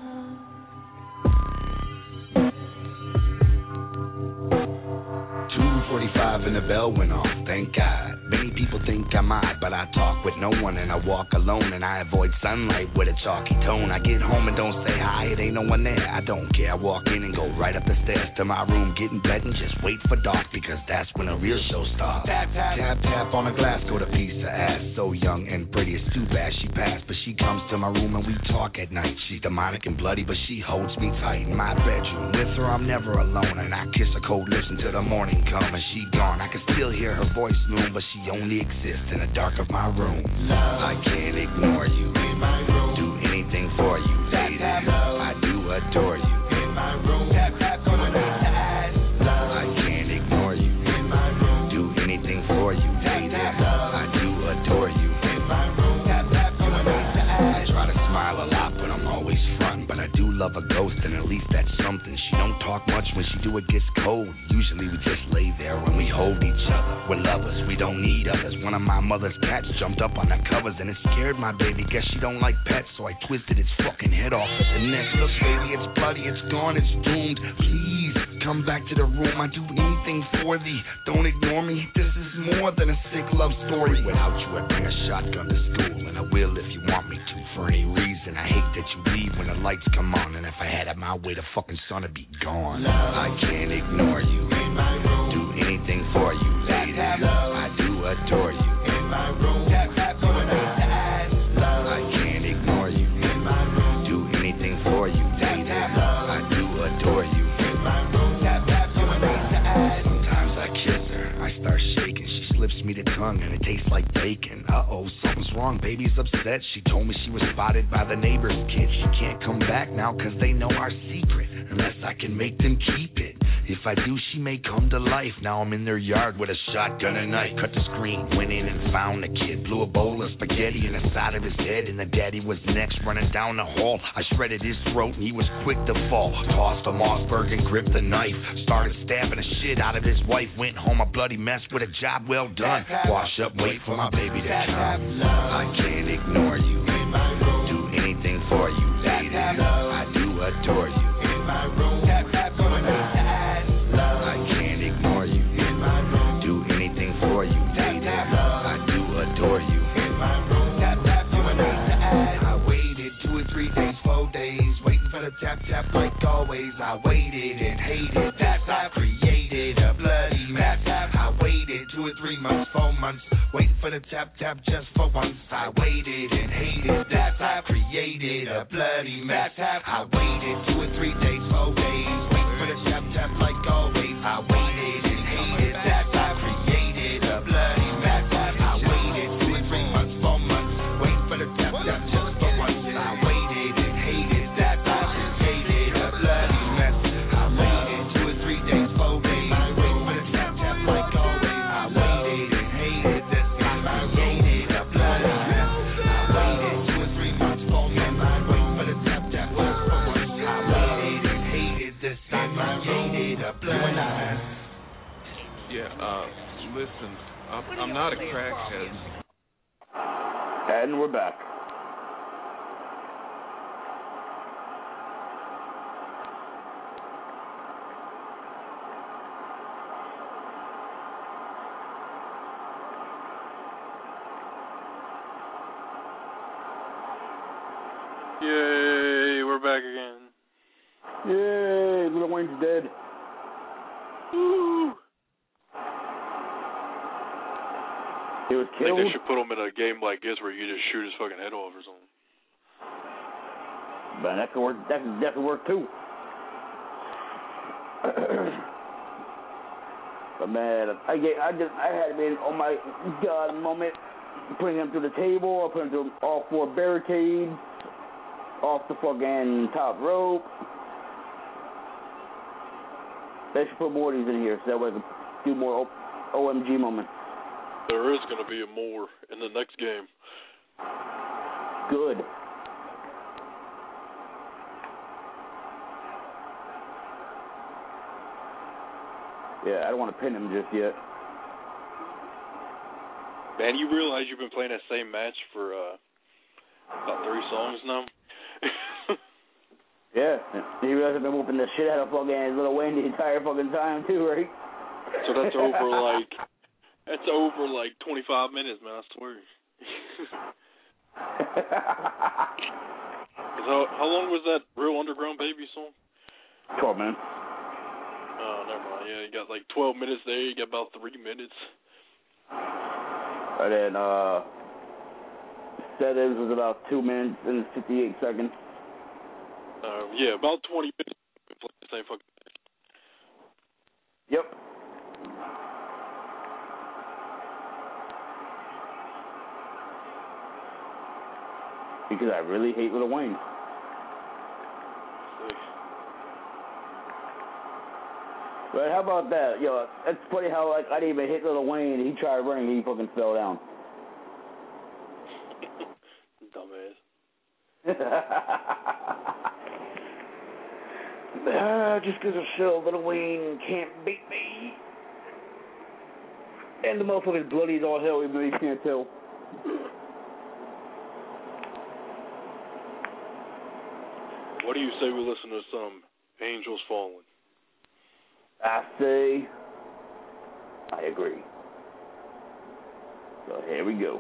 2:45 and the bell went off, thank God. Many people think I'm odd, but I talk with no one and I walk alone and I avoid sunlight with a chalky tone. I get home and don't say hi, it ain't no one there, I don't care. I walk in and go right up the stairs to my room, get in bed and just wait for dark because that's when a real show starts. Tap, tap, tap, tap on a glass, go to piece of ass. So young and pretty, it's too bad she passed, but she comes to my room and we talk at night. She's demonic and bloody, but she holds me tight in my bedroom. With her, I'm never alone and I kiss her cold lips until the morning comes and she gone. I can still hear her voice loom, but she only exists in the dark of my room. Love, I can't ignore you. In my room, do anything for you, lady. I do adore you. In my room, tap tap on the ass. Love, I can't ignore you. In my room, do anything for you, lady. I do adore you. In my room, tap tap on the ass. I try to smile a lot, but I'm always frontin'. But I do love a ghost, and at least that's something. She don't talk much when she do, it gets cold. Usually we just lay there and we hold each other. We're lovers, we don't need others. One of my mother's cats jumped up on the covers and it scared my baby. Guess she don't like pets, so I twisted its fucking head off at the neck. Look, baby, it's bloody, it's gone, it's doomed. Please, come back to the room. I do anything for thee. Don't ignore me. This is more than a sick love story. Without you, I'd bring a shotgun to school, and I will if you want me to. For any reason, I hate that you leave when the lights come on, and if I had it my way, the fucking sun would be gone. Love, I can't ignore you. In my room, do anything for you, lady. I do adore you. In my room, tap tap on the ass. Love, I can't ignore you. In my room, do anything for you, lady. I do adore you. In my room, tap tap on the ass. Sometimes I kiss her, I start shaking. She slips me the tongue and it tastes like bacon. Uh-oh, something's wrong, baby's upset. She told me she was spotted by the neighbor's kid. She can't come back now cause they know our secret, unless I can make them keep it. If I do, she may come to life. Now I'm in their yard with a shotgun and knife. Cut the screen, went in and found the kid. Blew a bowl of spaghetti in the side of his head, and the daddy was next, running down the hall. I shredded his throat and he was quick to fall. Tossed a Mossberg and gripped the knife. Started stabbing the shit out of his wife. Went home a bloody mess with a job well done. Wash up, wait for my baby to come. I can't ignore you. Do anything for you, lady. I do adore you. In my room, tap tap on the ass. I can't ignore you. In my room, do anything for you, lady. I do adore you. In my room, tap tap on the ass. I waited 2 or 3 days, 4 days, waiting for the tap tap like always. I waited and hated. That's I created a bloody mess. I waited 2 or 3 months, 4 months, waiting for the tap tap just for once. I waited and hated. That's I created a bloody mess. I waited 2 or 3 days, 4 days, waiting for the tap tap like always. I waited and hated. That's I created a bloody mess. I waited 2 or 3 months, 4 months, waiting for the tap tap just for once. I waited and hated. That's I created a bloody mess. I waited 2 or 3 days, 4 days, waiting for the tap tap like always. I waited and hated. That's I created a bloody mess. I waited 2 or 3 months, 4 months, waiting for the tap tap just for once. I waited and hated. This I created a bloody mess. Yeah, listen, I'm not a crackhead. And we're back. Yay, we're back again. Yay, Little Wayne's dead. Woo! He was I think killed. they should put him in a game like this where you just shoot his fucking head off or something. But that could work. That could definitely work too. But man, I had been oh my god moment putting them through the table, or putting them through all 4 barricades, off the fucking top rope. They should put more of these in here so that way we can do more OMG moments. There is going to be a more in the next game. Good. Yeah, I don't want to pin him just yet. Man, you realize you've been playing that same match for about 3 songs now? Yeah. You realize I've been whooping the shit out of fucking Lil Wayne the entire fucking time too, right? So that's over like 25 minutes, man, I swear. How long was that Real Underground Baby song? 12 minutes. Oh, never mind. Yeah, you got like 12 minutes there. You got about 3 minutes. And then, Settings was about 2 minutes and 58 seconds. Yeah, about 20 minutes. The same fucking thing. Yep. Because I really hate Lil Wayne. But how about that? Yo, it's funny how like I didn't even hit Lil Wayne and he tried running and he fucking fell down. Dumbass. Just because of show, Lil Wayne can't beat me. And the motherfucker's bloody as all hell, even though you can't tell. What do you say we listen to some Angels Falling? I say, I agree. So here we go.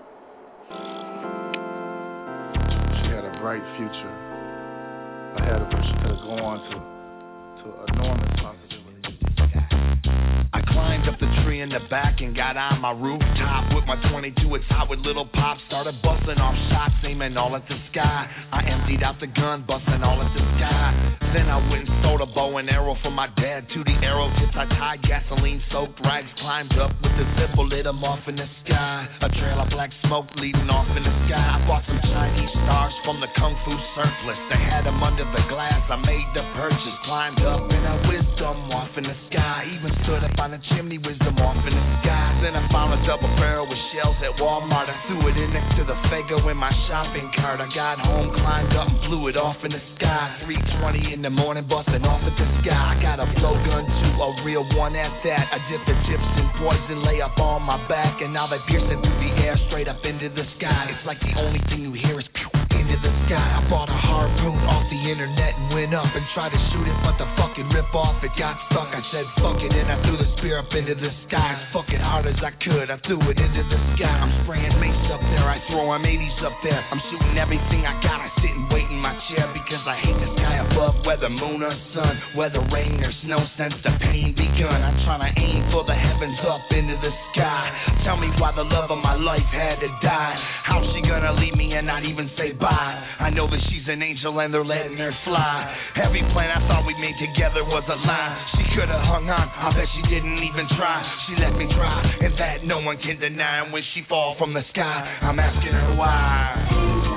She had a bright future ahead of her. She could have gone to enormous possibilities. I climbed up the tree in the back and got on my rooftop with my 22. It's hot with little pop. Started busting off shots, aiming all at the sky. I emptied out the gun, busting all at the sky. Then I went and stole a bow and arrow from my dad. To the arrow tips I tied gasoline-soaked rags. Climbed up with the zipper, lit them off in the sky. A trail of black smoke leading off in the sky. I bought some Chinese stars from the Kung Fu surplus. They had them under the glass. I made the purchase. Climbed up and I whizzed them off in the sky. Even stood up on the chimney, whizzed them off in the sky. Then I found a double barrel with shells at Walmart. I threw it in next to the Fago in my shopping cart. I got home, climbed up and blew it off in the sky. 3:20 in the morning, busting off at the sky. I got a blowgun too, a real one at that. I dip the tips in poison, lay up on my back, and now they piercing through the air straight up into the sky. It's like the only thing you hear is pew into the sky. I bought a harpoon off the internet and went up and tried to shoot it, but the fucking rip off it got stuck. I said fuck it and I threw the spear up into the sky as fucking hard as I could. I threw it into the sky. I'm spraying mace up there, I throw M80s up there. I'm shooting everything I got. I sit and wait in my chair because I hate the sky above, whether moon or sun, whether rain or snow, since the pain begun. I'm trying to aim for the heavens up into the sky. Tell me why the love of my life had to die. How's she gonna leave me and not even say bye? I know that she's an angel and they're letting her fly. Every plan I thought we made together was a lie. She could've hung on, I bet she didn't even try. She let me try, and that no one can deny. And when she fall from the sky, I'm asking her why.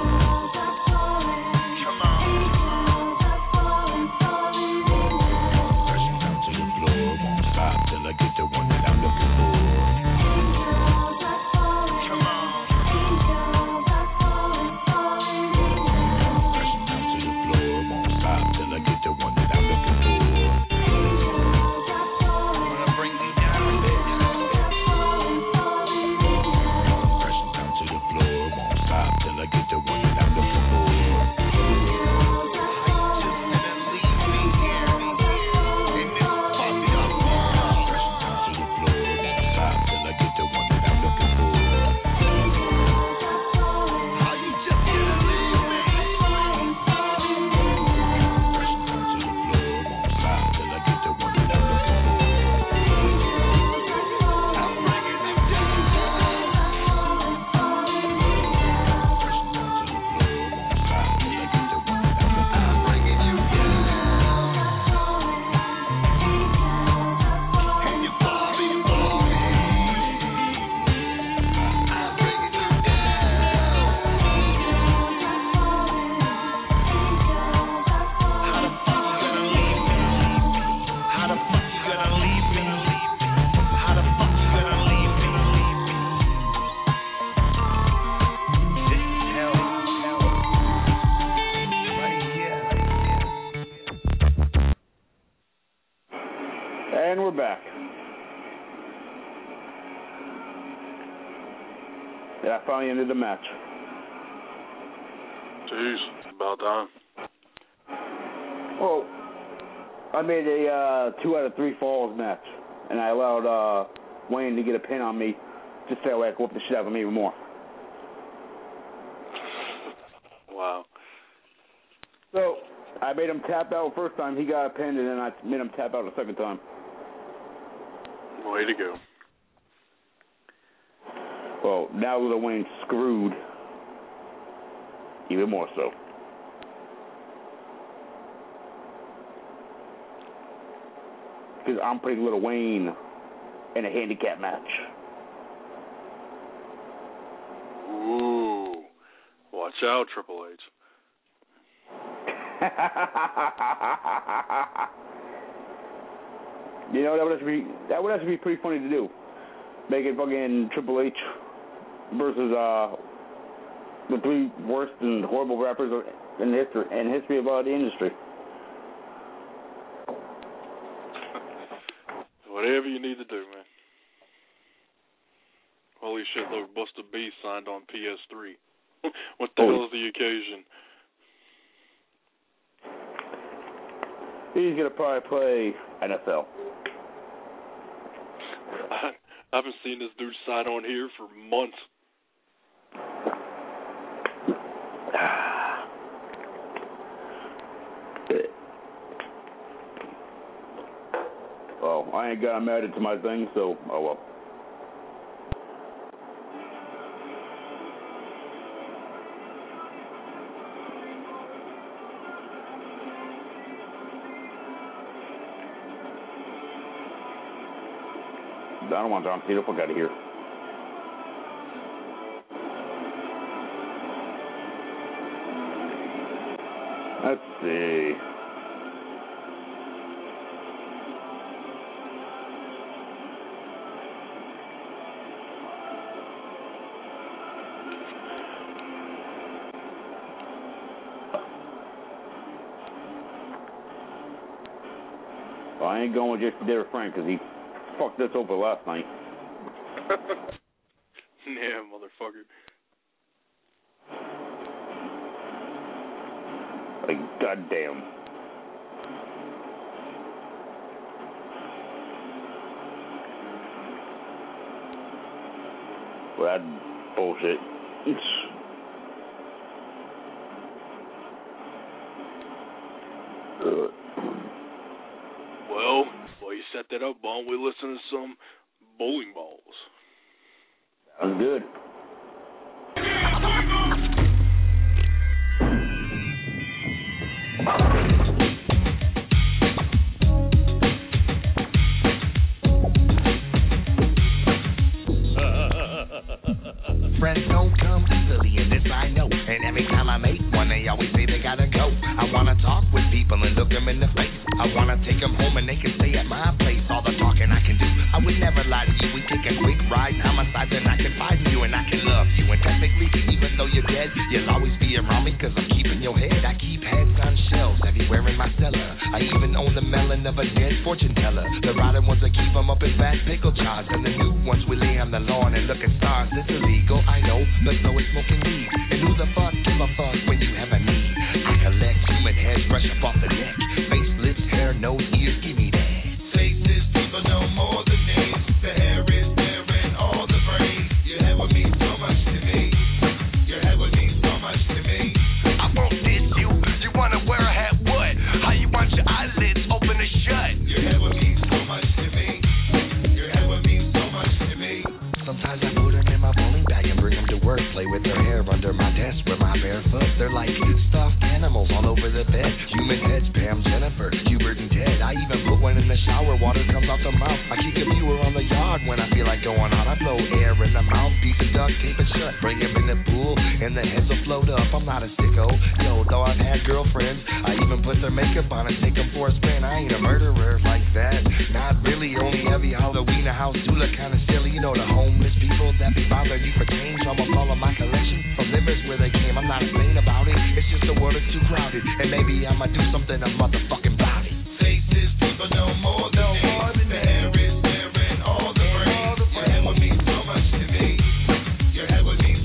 Get the one that I'm looking for. Come on. Pressing down to the floor, won't stop till I get the one that I'm looking for. Wanna bring me down, baby? Pressing down to the floor, won't stop till I get the And I finally ended the match. Jeez, about time. Well, I made a 2 out of 3 falls match, and I allowed Wayne to get a pin on me just so that way I could whoop the shit out of him even more. Wow. So, I made him tap out the first time, he got a pin, and then I made him tap out the second time. Way to go. Well, now Little Wayne's screwed. Even more so. Because I'm putting Little Wayne in a handicap match. Ooh. Watch out, Triple H. You know, that would actually be pretty funny to do. Make it fucking Triple H versus the 3 worst and horrible rappers in history of the industry. Whatever you need to do, man. Holy shit, look, Busta B signed on PS3. What the hell is the occasion? He's going to probably play NFL. I haven't seen this dude sign on here for months. Well, I ain't got him added to my thing, so oh well. I don't want John Cena. Fuck out of here. Let's see. Well, I ain't going with Jesse Dare Frank because he fucked this over last night. Yeah, motherfucker. Like, goddamn. Well, that bullshit. Well, while you set that up, Bone, we listen to some bowling balls. Sounds good. Friends don't come easily, and this I know. And every time I make one, they always say they gotta go. I wanna talk with people and look them in the face. I wanna take them home and they can stay at my place. All the talking I can do, I would never lie to you. We take a quick ride, homicide, then I can find you and I can love you. And technically, even though you're dead, you'll always be around me cause I'm keeping your head. I keep heads on shelves everywhere in my cellar. I even own the melon of a dead fortune teller. The rotted ones that keep them up in fat pickle jars. And the new ones we lay on the lawn and look at stars. It's illegal, I know, but so is smoking weed. And who the fuck give a fuck when you have a need? I collect human heads fresh up off the neck. Face, lips, hair, nose, ears, give me that. Faces, people know more than names. The hair is there and all the brains. Your head would mean so much to me. Your head would mean so much to me. I won't diss you. You wanna wear a hat, what? How you want your eyelids open or shut? Your head would mean so much to me. Your head would mean so much to me. Sometimes I put them in my bowling bag and bring them to work. Play with their hair under my desk with my bare foot. They're like stuffed animals all over the bed. Human heads, Pam, Jennifer, Hubert, and Ted. I even put one in the shower, water comes out the mouth. I keep a viewer on the yard when I feel like going out. I blow air in the mouth, piece of duct tape it shut. Bring them in the pool, and the heads will float up. I'm not a sicko, yo, though I've had girlfriends. I even put their makeup on and take them for a spin. I ain't a murderer like that, not really. Only every Halloween, the house do look kinda silly. You know the homeless people that be bothering you for change. Almost all of my collection from livers where they came. I'm not insane about it, it's just the world is too crowded. And maybe I'ma do something a motherfucking about it. Faces, people know more than names. The hair is there and all the brains. Your head would mean so much to me. Your head would mean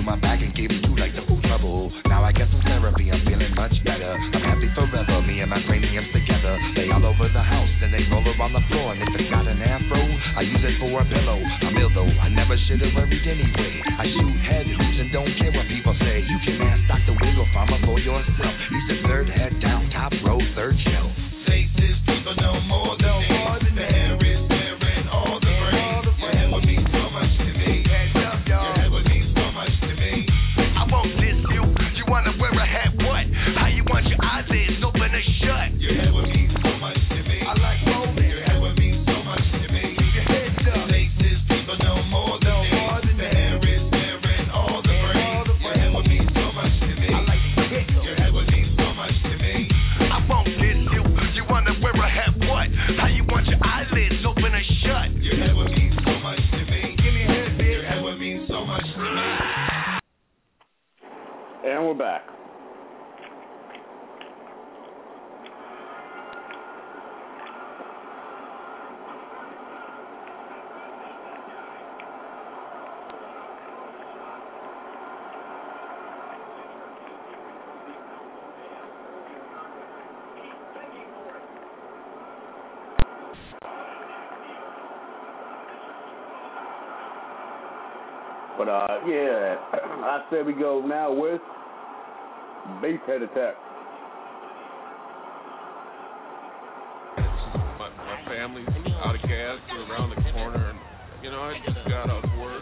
my back and gave me two like the food trouble. Now I get some therapy, I'm feeling much better. I'm happy forever, me and my craniums together. They all over the house and they roll around the floor. And if it's got an afro, I use it for a pillow. I'm ill though, I never should have worried anyway. I shoot head hoops and don't care what people say. You can ask Dr. Wiggle Farmer for yourself. He's the third head down, top row, third shelf. Faces, people know more than me. The hair is there and all the brain. Your head would mean so much to me. Your head would mean so much to me. I won't diss you. You wanna wear a hat? What? How you want your eyelids open or shut? Your head would mean so much to me. I like rolling. Your head would mean so much to me. Your head up. Faces, people know more than me. The hair is there and all the brain. Your head would mean so much to me. I like to hit. Your head would mean so much to me. I won't diss you. You wanna wear a hat? What? How you want your eyelids open or shut? Your head would mean so much to me. Give me a head, bitch. Your head would mean so much to me. And we're back. But yeah, I say we go now with Basehead Attack. My family's out of gas, they're around the corner, and I just got off work.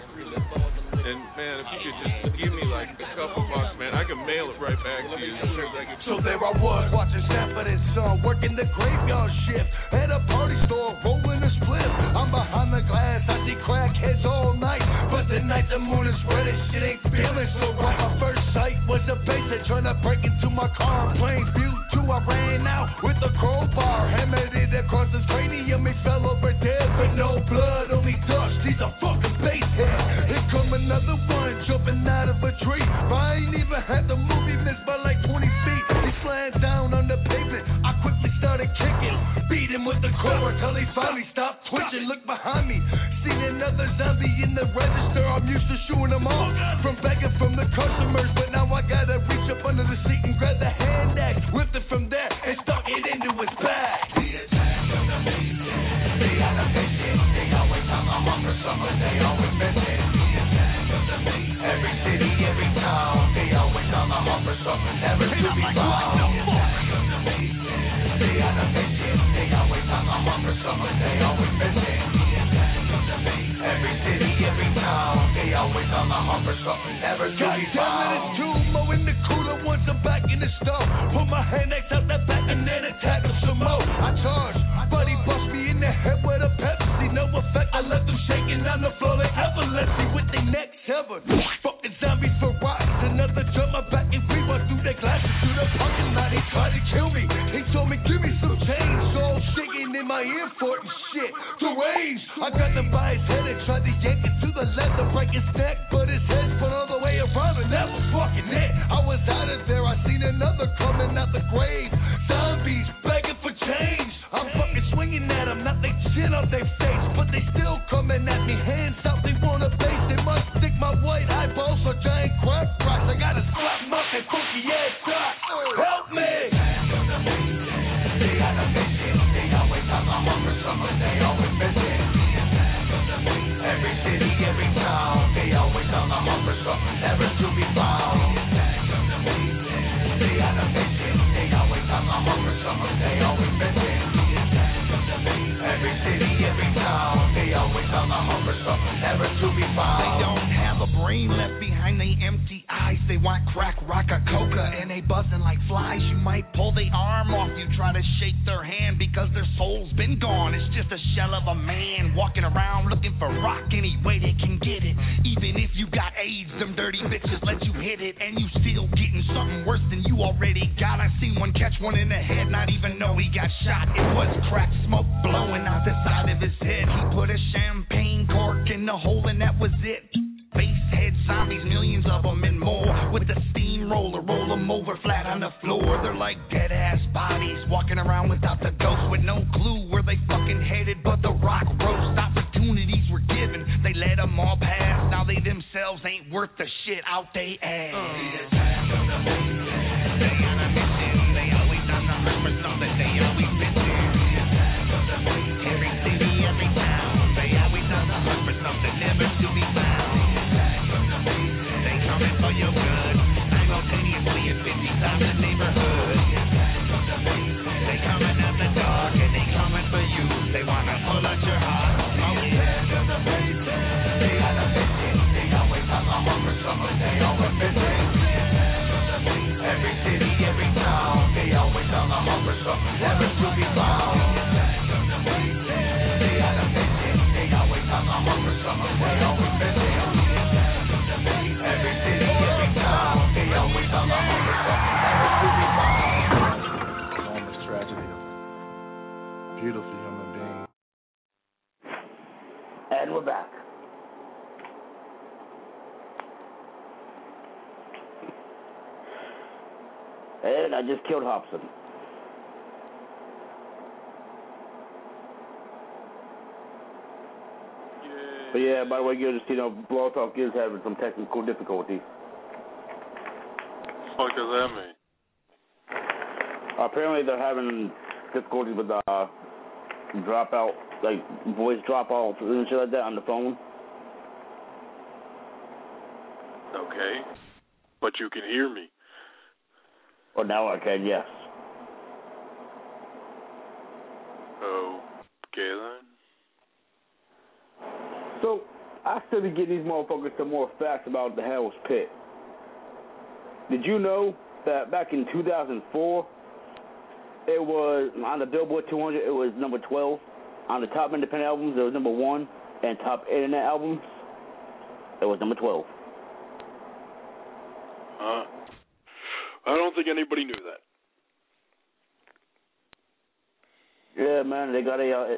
And man, if you could just give me like a couple bucks, man, I can mail it right back to you. So there I was, watching Sanford and Son, working the graveyard shift at a party store, rolling a split. I'm behind the glass, I see crackheads all night, but the night the moon is red, and shit ain't feeling so right. My first sight was a basehead trying to break into my car. Plain view 2, I ran out with a crowbar, hammered it across his cranium. He fell over dead, but no blood, only dust. He's a fucking basehead. Here come another one jumping out of a tree. I ain't even had the movie missed by like 20 feet. He slammed down on the pavement. I quickly started kicking, beat him with the crowbar till he finally stopped twitching. Look behind me, seen another zombie in the register. I'm used to shooing them off from begging from the customers, but now I gotta reach up under the seat and grab the hand axe, whipped it from there and stuck it into his back. The attack of the basehead. They got a basehead. They always on the hunt for someone. They always visit. The attack of the basehead. Every city, every town. They always on the hunt for something never to be found. The attack of the basehead. They got a basehead. They always on the hunt for someone. They always visit. The attack of the basehead. Every city, every town. They always on the hunt for something never to be found. It's Tumo in the cooler once I'm back in the stove. Put my hand next out the back and then attack him some more. I charge, but he bust me in the head with a Pepsi. No effect, I left them shaking on the floor like epilepsy with their necks severed. Fucking zombies for rocks. Another jump my back and we run through their glasses to the parking lot. He tried to kill me. He told me, give me some change. So I'm shaking in my ear for it and shit. Deranged. I got him by his head and tried to yank it to the left to break his neck, but his head spun all the way around and that was fucking it. I was out of there. I seen another coming out the grave. Zombies begging for change. I'm fucking swinging at them, not they chin up their face, but they still coming at me. Hands out, they wanna base. They must stick my white eyeballs or giant crack rocks. I gotta slap them up and funky ass shots. Help me! They got a mission. They always on the hunt for someone. They always visit. Every city, every town. They always on the hunt for something never to be found. They got a mission. They always on the hunt for someone. They always visit. Every city, every town. They always on the hunt for something never to be found. They don't have a brain left behind they empty eyes. They want crack, rock, or coca, and they buzzing like flies. You might pull their arm off you, try to shake their hand because their soul's been gone. It's just a shell of a man walking around looking for rock any way they can get it. Even if you got AIDS, them dirty bitches let you hit it, and you still getting something worse than you already got. I seen one catch one in the head, not even know he got shot. It was crack smoke blowing out the side of his head. He put a champagne cork in the hole and that was it. Basehead zombies, millions of them and more. With the steamroller, roll them over flat on the floor. They're like dead ass bodies walking around without the ghost, with no clue where they fucking headed. But the rock roast opportunities were given. They let them all pass. Now they themselves ain't worth the shit out they ass. They on a mission, they always on the hunt for something, they always missing. Every city, every town, they always on the hunt for something never to be found. They coming for your good, simultaneously at 50 times the neighborhood. They coming out the dark and they coming for you. They wanna pull out your heart, smoke it. They on a mission, they always on the hunt for something, they always missing. Every city, every town, they always on the hunt for something never to be found. They on a mission, they always on the hunt for something, they always missing. Every city, every town, they always on the hunt for something never to be found. Enormous tragedy of a beautiful human being. And we're back. And I just killed Hobson. But yeah, by the way, you just, Blog Talk is having some technical difficulties. What does that mean? Apparently they're having difficulties with dropout, like voice drop-off and shit like that on the phone. Okay. But you can hear me. Well, now I can, yes. Okay, then. So, I still get these motherfuckers some more facts about the Hell's Pit. Did you know that back in 2004, it was, on the Billboard 200, it was number 12. On the top independent albums, it was number 1. And top internet albums, it was number 12. I don't think anybody knew that. Yeah, man, they got a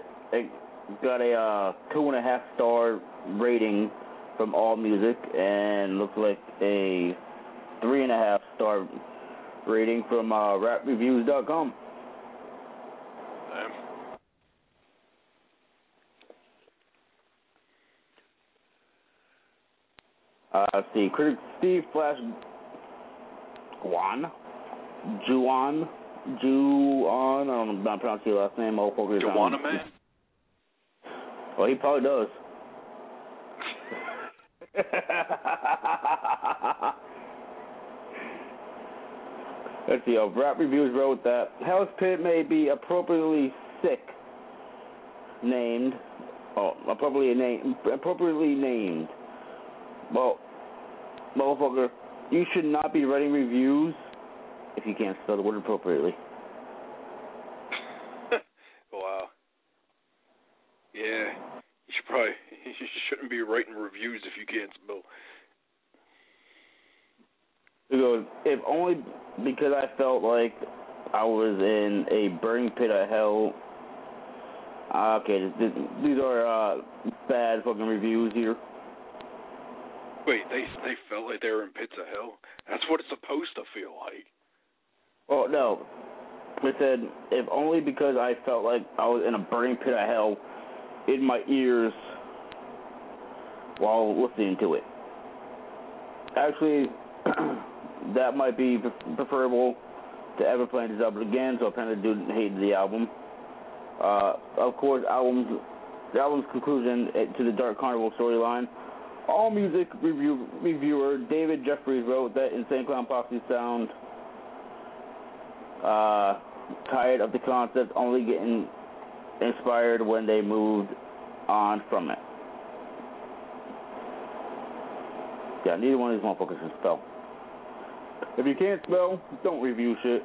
2.5 star rating from AllMusic, and looks like a 3.5 star rating from RapReviews.com. Let's see, critic Steve Flash Juan, I don't know how to pronounce your last name, motherfucker. Juana Man? Well, he probably does. Let's see, Rap Reviews wrote that Hell's Pit may be appropriately named. Well, motherfucker, you should not be writing reviews if you can't spell the word appropriately. Wow. Yeah, you shouldn't be writing reviews if you can't spell. He goes, if only because I felt like I was in a burning pit of hell. Okay, these are bad fucking reviews here. Wait, they felt like they were in pits of hell? That's what it's supposed to feel like. Oh, no. It said, if only because I felt like I was in a burning pit of hell in my ears while listening to it. Actually, that might be preferable to ever playing this album again, so apparently the dude hated the album. Of course, the album's conclusion to the Dark Carnival storyline. AllMusic reviewer David Jeffries wrote that Insane Clown Posse sound tired of the concept, only getting inspired when they moved on from it. Yeah, neither one of these motherfuckers can spell. If you can't spell, don't review shit.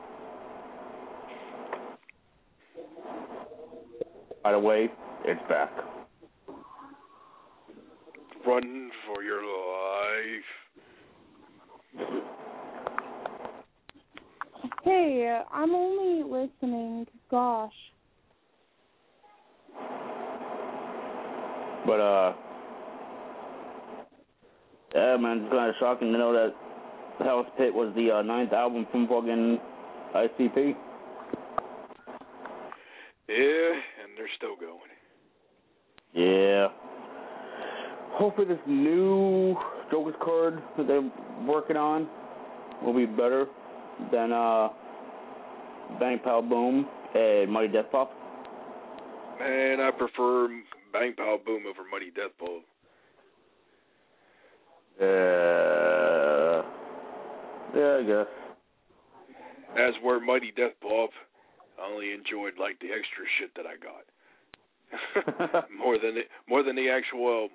By the way, it's back. Run for your life. Hey, I'm only listening. Gosh. But, yeah, man, it's kind of shocking to know that Hell's Pit was the 9th album from fucking ICP. Yeah, and they're still going. Yeah. hopefully this new Joker's card that they're working on will be better than Bang Pow Boom and Mighty Death Pop. Man, I prefer Bang Pow Boom over Mighty Death Pop. Yeah, I guess. As were Mighty Death Pop, I only enjoyed like the extra shit that I got. more than the actual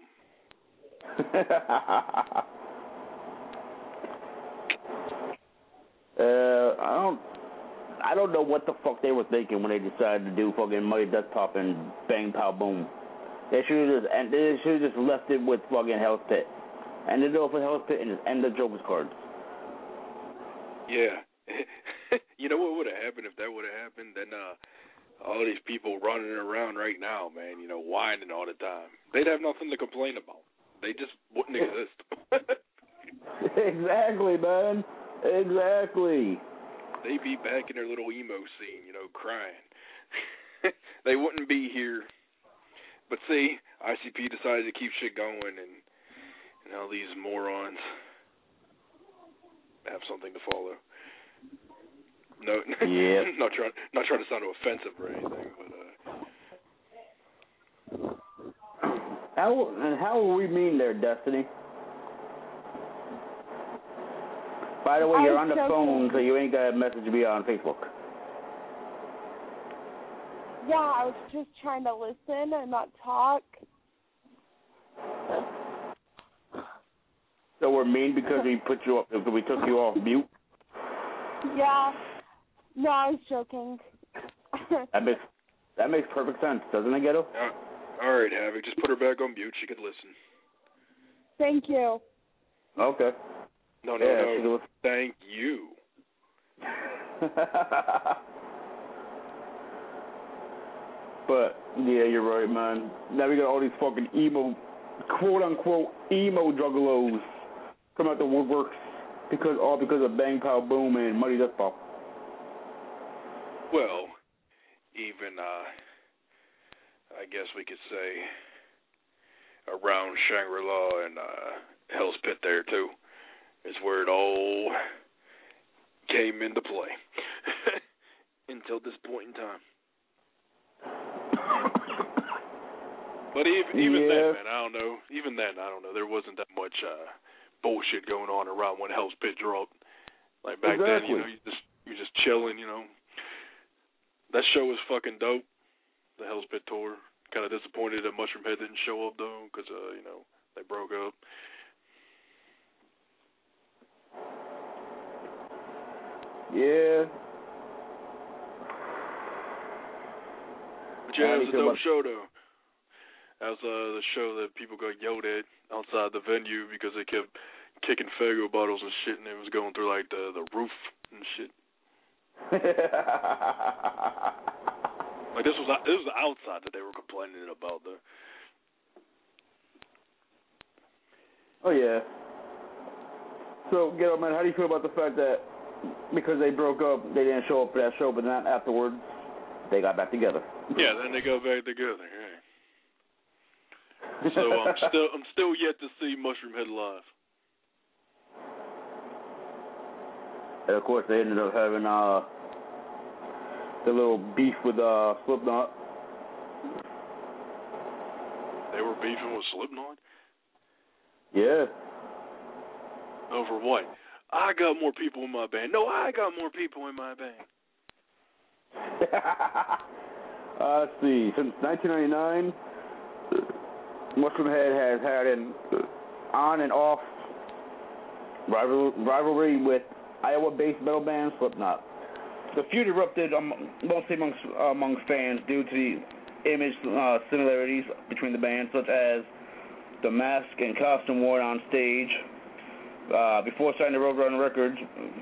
album. I don't know what the fuck they were thinking when they decided to do fucking Mighty Death Pop and Bang Pow Boom. They should have just left it with fucking Hell's Pit. Ended it off with Hell's Pit and just ended Joker's cards. Yeah. You know what would have happened if that would have happened? Then all these people running around right now, man, you know, whining all the time. They'd have nothing to complain about. They just wouldn't exist. Exactly, man. Exactly. They'd be back in their little emo scene, you know, crying. They wouldn't be here. But see, ICP decided to keep shit going, and you know, these morons have something to follow. No, yeah. not trying to sound offensive or anything, but how will we mean their Destiny? By the way, you're on the phone, so you ain't got a message to be on Facebook. Yeah, I was just trying to listen and not talk. So we're mean because we took you off mute? Yeah. No, I was joking. That makes perfect sense, doesn't it, Ghetto? All right, Havoc, just put her back on mute. She could listen. Thank you. Okay. No. Thank you. But, yeah, you're right, man. Now we got all these fucking emo, quote-unquote, emo juggalos come out the woodworks because of Bang Pow Boom and Mighty Death Pop. Well, even, I guess we could say around Shangri-La and Hell's Pit there, too, is where it all came into play until this point in time. But even then, man, I don't know. Even then, I don't know. There wasn't that much bullshit going on around when Hell's Pit dropped. Like back then, you know, you're just chilling, you know. That show was fucking dope. The Hell's Pit tour. Kind of disappointed that Mushroom Head didn't show up though, because you know, they broke up. Yeah. But yeah, it was a dope show though. That was the show that people got yelled at outside the venue because they kept kicking Faygo bottles and shit, and it was going through like the roof and shit. Like this was the outside that they were complaining about though. Oh yeah. So, Ghetto Man, how do you feel about the fact that because they broke up, they didn't show up for that show, but then afterwards they got back together? Yeah, then they got back together. Yeah. So I'm still yet to see Mushroom Head live. And of course, they ended up having the little beef with Slipknot. They were beefing with Slipknot? Yeah. Over what? I got more people in my band. No, I got more people in my band. Let's see. Since 1999, Mushroom Head has had an on and off rivalry with Iowa-based metal band Slipknot. The feud erupted mostly amongst fans due to the image similarities between the bands, such as the mask and costume worn on stage. Before signing to Roadrunner Records,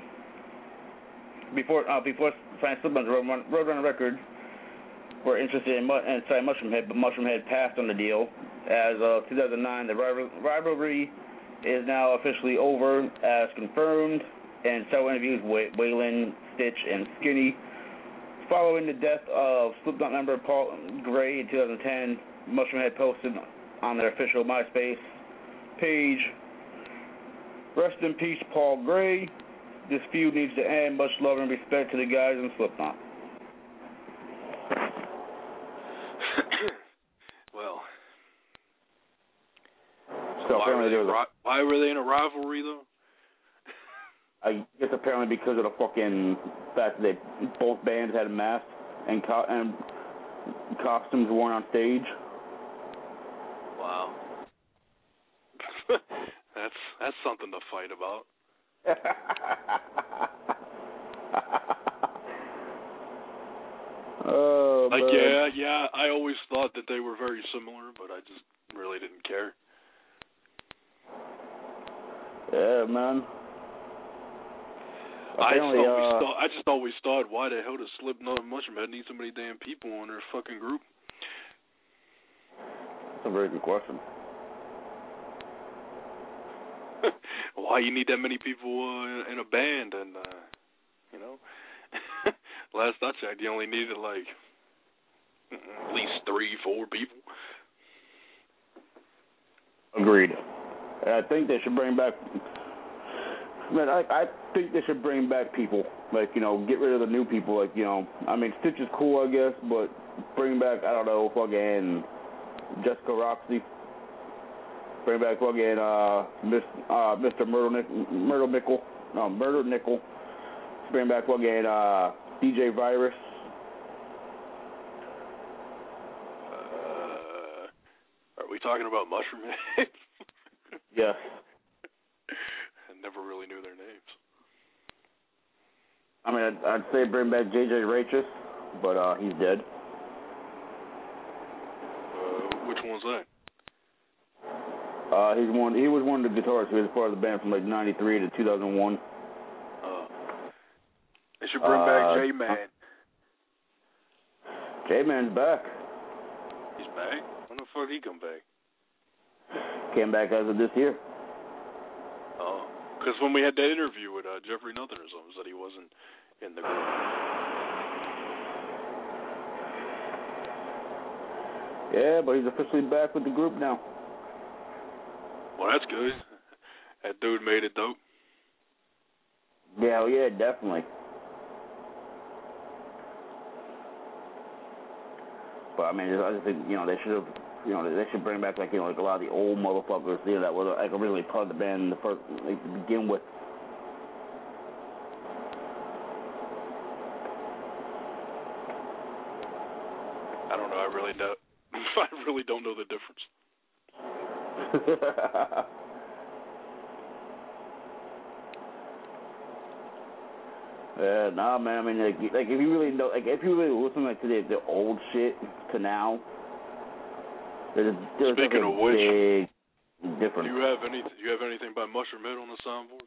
before signing Slipknot to Roadrunner Records, were interested in signing Mushroom Head, but Mushroom Head passed on the deal. As of 2009, the rivalry is now officially over, as confirmed in several interviews with Waylon, Stitch, and Skinny. Following the death of Slipknot member Paul Gray in 2010, Mushroom Head posted on their official MySpace page. Rest in peace, Paul Gray. This feud needs to end. Much love and respect to the guys in Slipknot. Well, so why were they in a rivalry though? I guess apparently because of the fucking fact that both bands had masks and costumes worn on stage. Wow. That's something to fight about. Oh, like man. yeah, I always thought that they were very similar, but I just really didn't care. Yeah, man. I just always thought, why the hell does Slipknot and Mushroomhead need so many damn people in their fucking group? That's a very good question. Why you need that many people in a band? And you know, last I checked, you only needed like at least 3-4 people. Agreed. And I think they should bring back. Man, I think they should bring back people. Like, you know, get rid of the new people. Like, you know, I mean, Stitch is cool, I guess, but bring back, I don't know, fucking Jessica Roxy. Bring back fucking Mr. Murder Nickel. Bring back fucking DJ Virus. Are we talking about Mushroomhead? Yes. I never really knew their names. I mean, I'd say bring back JJ Rachis, but he's dead. Which one's that? He was one of the guitarists. He was part of the band from like 93 to 2001. They should bring back J-Man. J-Man's back. He's back? When the fuck did he come back? Came back as of this year. Oh. Because when we had that interview with Jeffrey Nothing or something, said he wasn't in the group. Yeah, but he's officially back with the group now. Well, that's good. That dude made it dope. Yeah, definitely. But I mean, I just think, you know, they should have, you know, they should bring back like, you know, like a lot of the old motherfuckers, you know, that were like originally part of the band in the first, like, to begin with. I don't know. I really don't know the difference. Yeah, nah, man. I mean, like if you really know, like if you really listen like to the old shit to now, there's Speaking like of which, big difference. Do you have anything by Mushroomhead on the soundboard?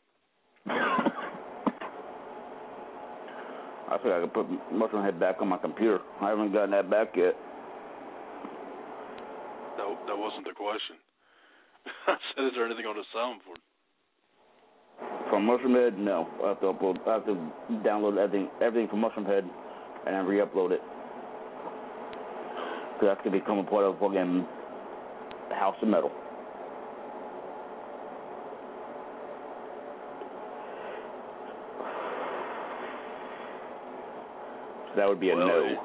I think I could put Mushroomhead back on my computer. I haven't gotten that back yet. No, that wasn't the question. I said, is there anything on the soundboard? From Mushroomhead, no. I have to download everything from Mushroomhead and then re-upload it. So that's gonna become a part of fucking House of Metal. So that would be a no.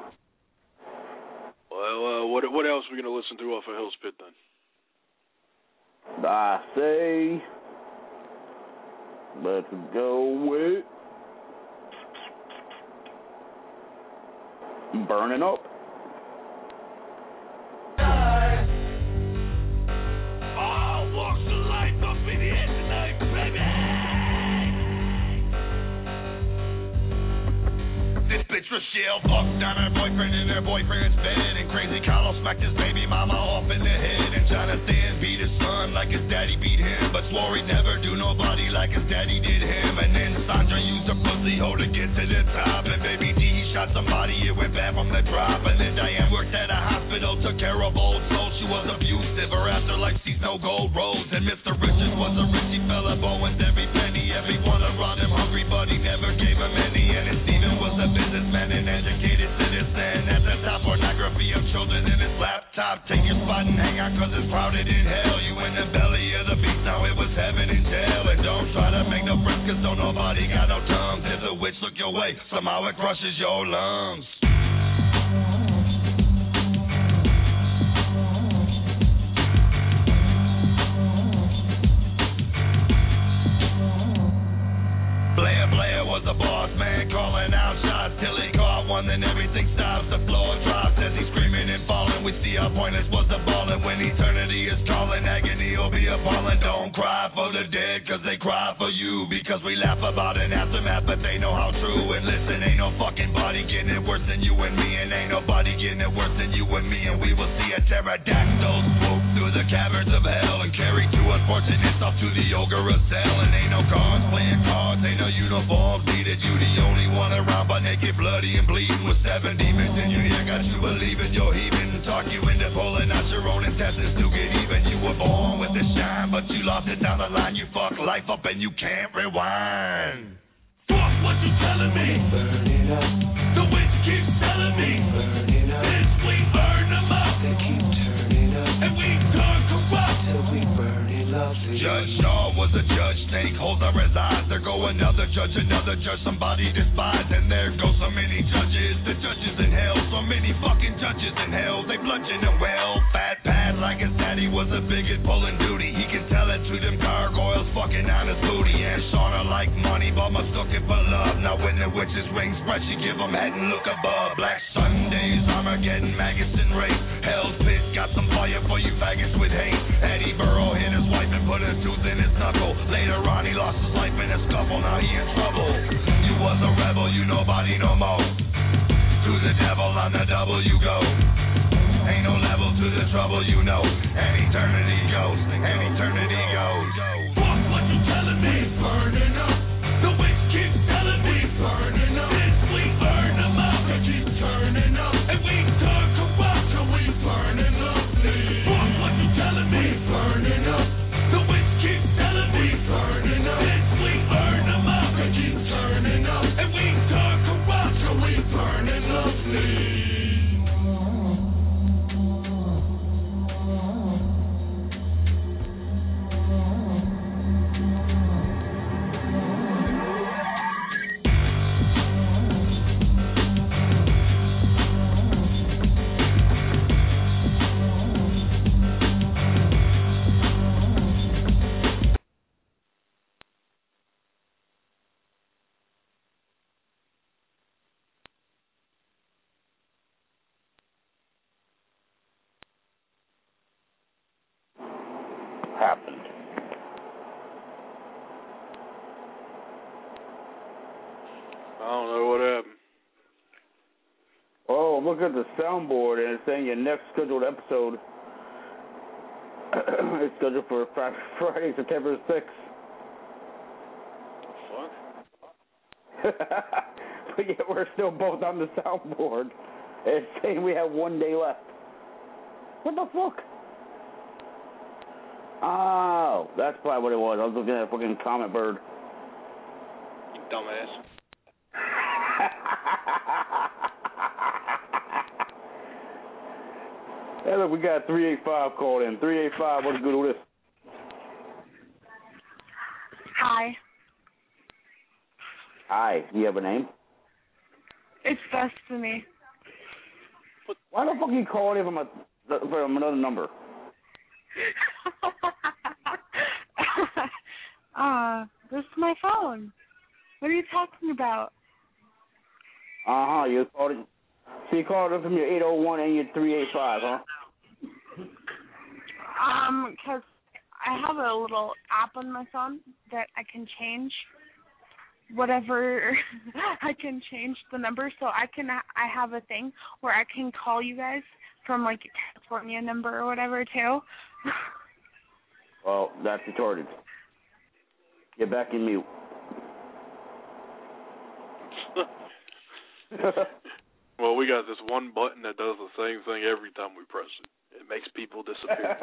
Well, what else are we gonna listen to off of Hell's Pit then? I say, let's go with Burning Up. All walks of life must be the end tonight, baby. This bitch Rochelle fucked down her boyfriend in her boyfriend's bed, and Crazy Carlos smacked his baby mama off in the head, and Jonathan beat his son like his daddy beat him, but swore he'd never do nobody like his daddy did him. And then Sandra used a pussy hole to get to the top, and Baby D he shot somebody, it went bad from the drop. And then Diane worked at a hospital, took care of old souls. She was abusive, her afterlife sees no gold roads. And Mr. Richards was a richy fella, Bowen's every penny. Everyone around him hungry, but he never gave him any. And Steven was a businessman, an educated citizen. At the top, pornography of children in his laptop. Take your spot and hang out, cause it's crowded in hell. You in the belly of the away. Somehow it crushes your lungs. Blair was the boss man, calling out shots till he caught one, then everything stops. The floor drops as he's screaming and falling. We see how pointless was the ball, and when eternity is calling, agony will be appalling. Don't cry for the dead, cause they cry for you. Because we laugh about an aftermath, but they know how true. And listen, ain't no fucking body getting it worse than you and me, and ain't nobody getting it worse than you and me. And we will see a pterodactyl swoop through the caverns of hell and carry two unfortunates off to the ogre of cell. And ain't no guards playing cards, ain't no uniforms needed. You the only one around, but naked, bloody, and bleeding with 7 demons in your ear. Got you believing you're heaving, talk you into pulling out your own intestines to get even. You were born with the shine, but you lost it down the line. You fuck life up and you can't rewind. Fuck what you telling me. Burn it up. The witch keeps telling me. Burn it up. This we burn them up. They keep turning up. And we turn corrupt till we burn it lovely. Judge Shaw was a judge. Snake holds are his eyes. There go another judge, somebody despised. And there go so many judges. The judges in hell. So many fucking judges in hell. They bludgeon him well. Fat pad like his daddy was a bigot pulling duty. He can tell it to them gargoyles fucking on his booty. And Shauna like money, but mistook it for love. Now when the witch's wings spread, she give him head and look above. Black Sundays, Armageddon, maggots and rape. Hell's pit got some fire for you faggots with hate. Eddie Burrow hit his wife and put a tooth in his knuckle. Later on he lost his life in a scuffle, now he in trouble. You was a rebel, you nobody no more. To the devil on the double you go. Ain't no level to the trouble you know. And eternity goes, and eternity goes. Fuck what you telling me, burning up. The witch keeps telling me, burning up. This we burn them up, they keep turning up. And we turn corrupt till we burning lovely. Fuck what you telling me, burning up. The witch keeps telling me, burning up. This we burn them up, they keep turning up. And we turn corrupt till we burning lovely. Happened. I don't know what happened. Oh, look at the soundboard and it's saying your next scheduled episode is scheduled for Friday, September 6th. Fuck? But yet we're still both on the soundboard. It's saying we have 1 day left. What the fuck? Oh, that's probably what it was. I was looking at a fucking comment bird. You dumbass. Hey, look, we got 385 called in. 385, what's good with this? Hi. Hi, do you have a name? It's Destiny. Why the fuck are you calling in from another number? This is my phone. What are you talking about? You called it. So you called it from your 801 and your 385, huh? Because I have a little app on my phone that I can change whatever. I can change the number, so I have a thing where I can call you guys from like California number or whatever too. Well, that's retarded. Get back in mute. Well, we got this one button that does the same thing every time we press it. It makes people disappear.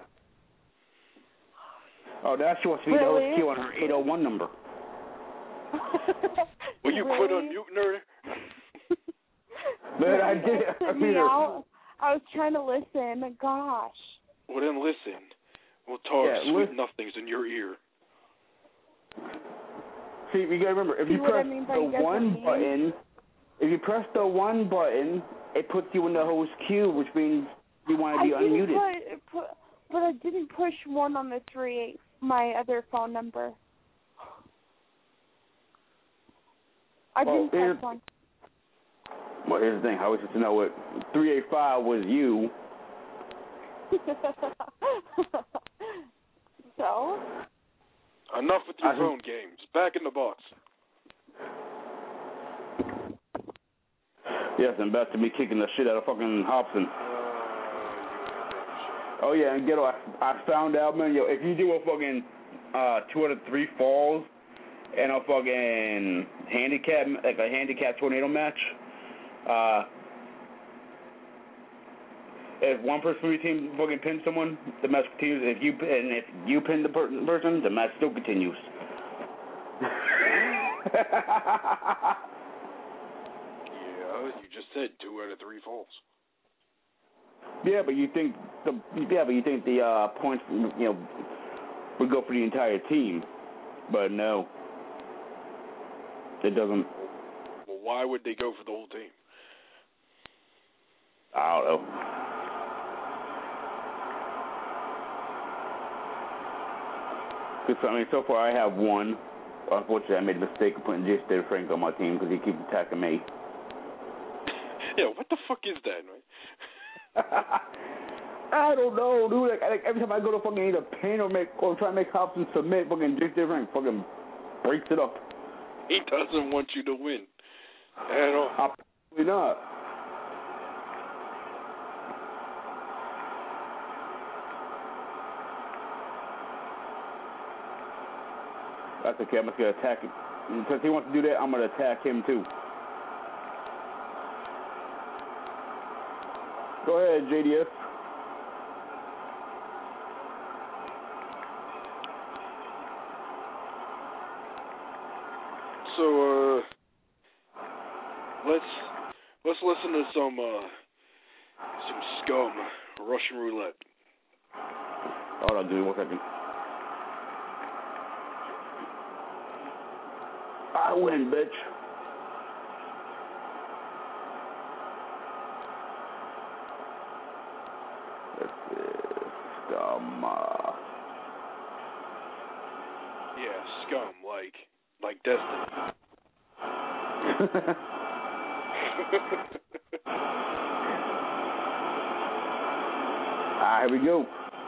Oh, now she wants to be the host on her 801 number. Will you quit unmuting her? Man, I did. I was trying to listen. Gosh. Well, then listen. We'll talk sweet nothings in your ear. See, you gotta remember, if you press the one button, it puts you in the host queue, which means you want to be unmuted. But I didn't push 1 on the 3-8, my other phone number. I didn't press 1. Well, here's the thing. I was just to know what 385 was you. So? Enough with your phone games. Back in the box. Yes, I'm about to be kicking the shit out of fucking Hobson. Oh, yeah, and ghetto, I found out, man, yo, if you do a fucking 2 out of 3 falls and a fucking handicap, like a handicap tornado match, if one person from your team fucking pins someone, the match continues. If you pin the person, the match still continues. Yeah, you just said 2 out of 3 falls. Yeah, but you think the points, would go for the entire team, but no, it doesn't. Well, why would they go for the whole team? I don't know. Because, I mean, so far I have 1. Unfortunately, I made a mistake of putting J. Frank on my team because he keeps attacking me. Yeah, what the fuck is that, man? I don't know, dude. Like every time I go to fucking either pin or try to make Hobson submit, fucking J. Frank fucking breaks it up. He doesn't want you to win at all. Absolutely not. That's okay. I'm just gonna attack him. Since he wants to do that, I'm gonna attack him too. Go ahead, JDS. So, let's listen to some scum Russian roulette. Hold on, dude. 1 second. I win, bitch. Scum. Yeah, scum, like Destiny. Here we go.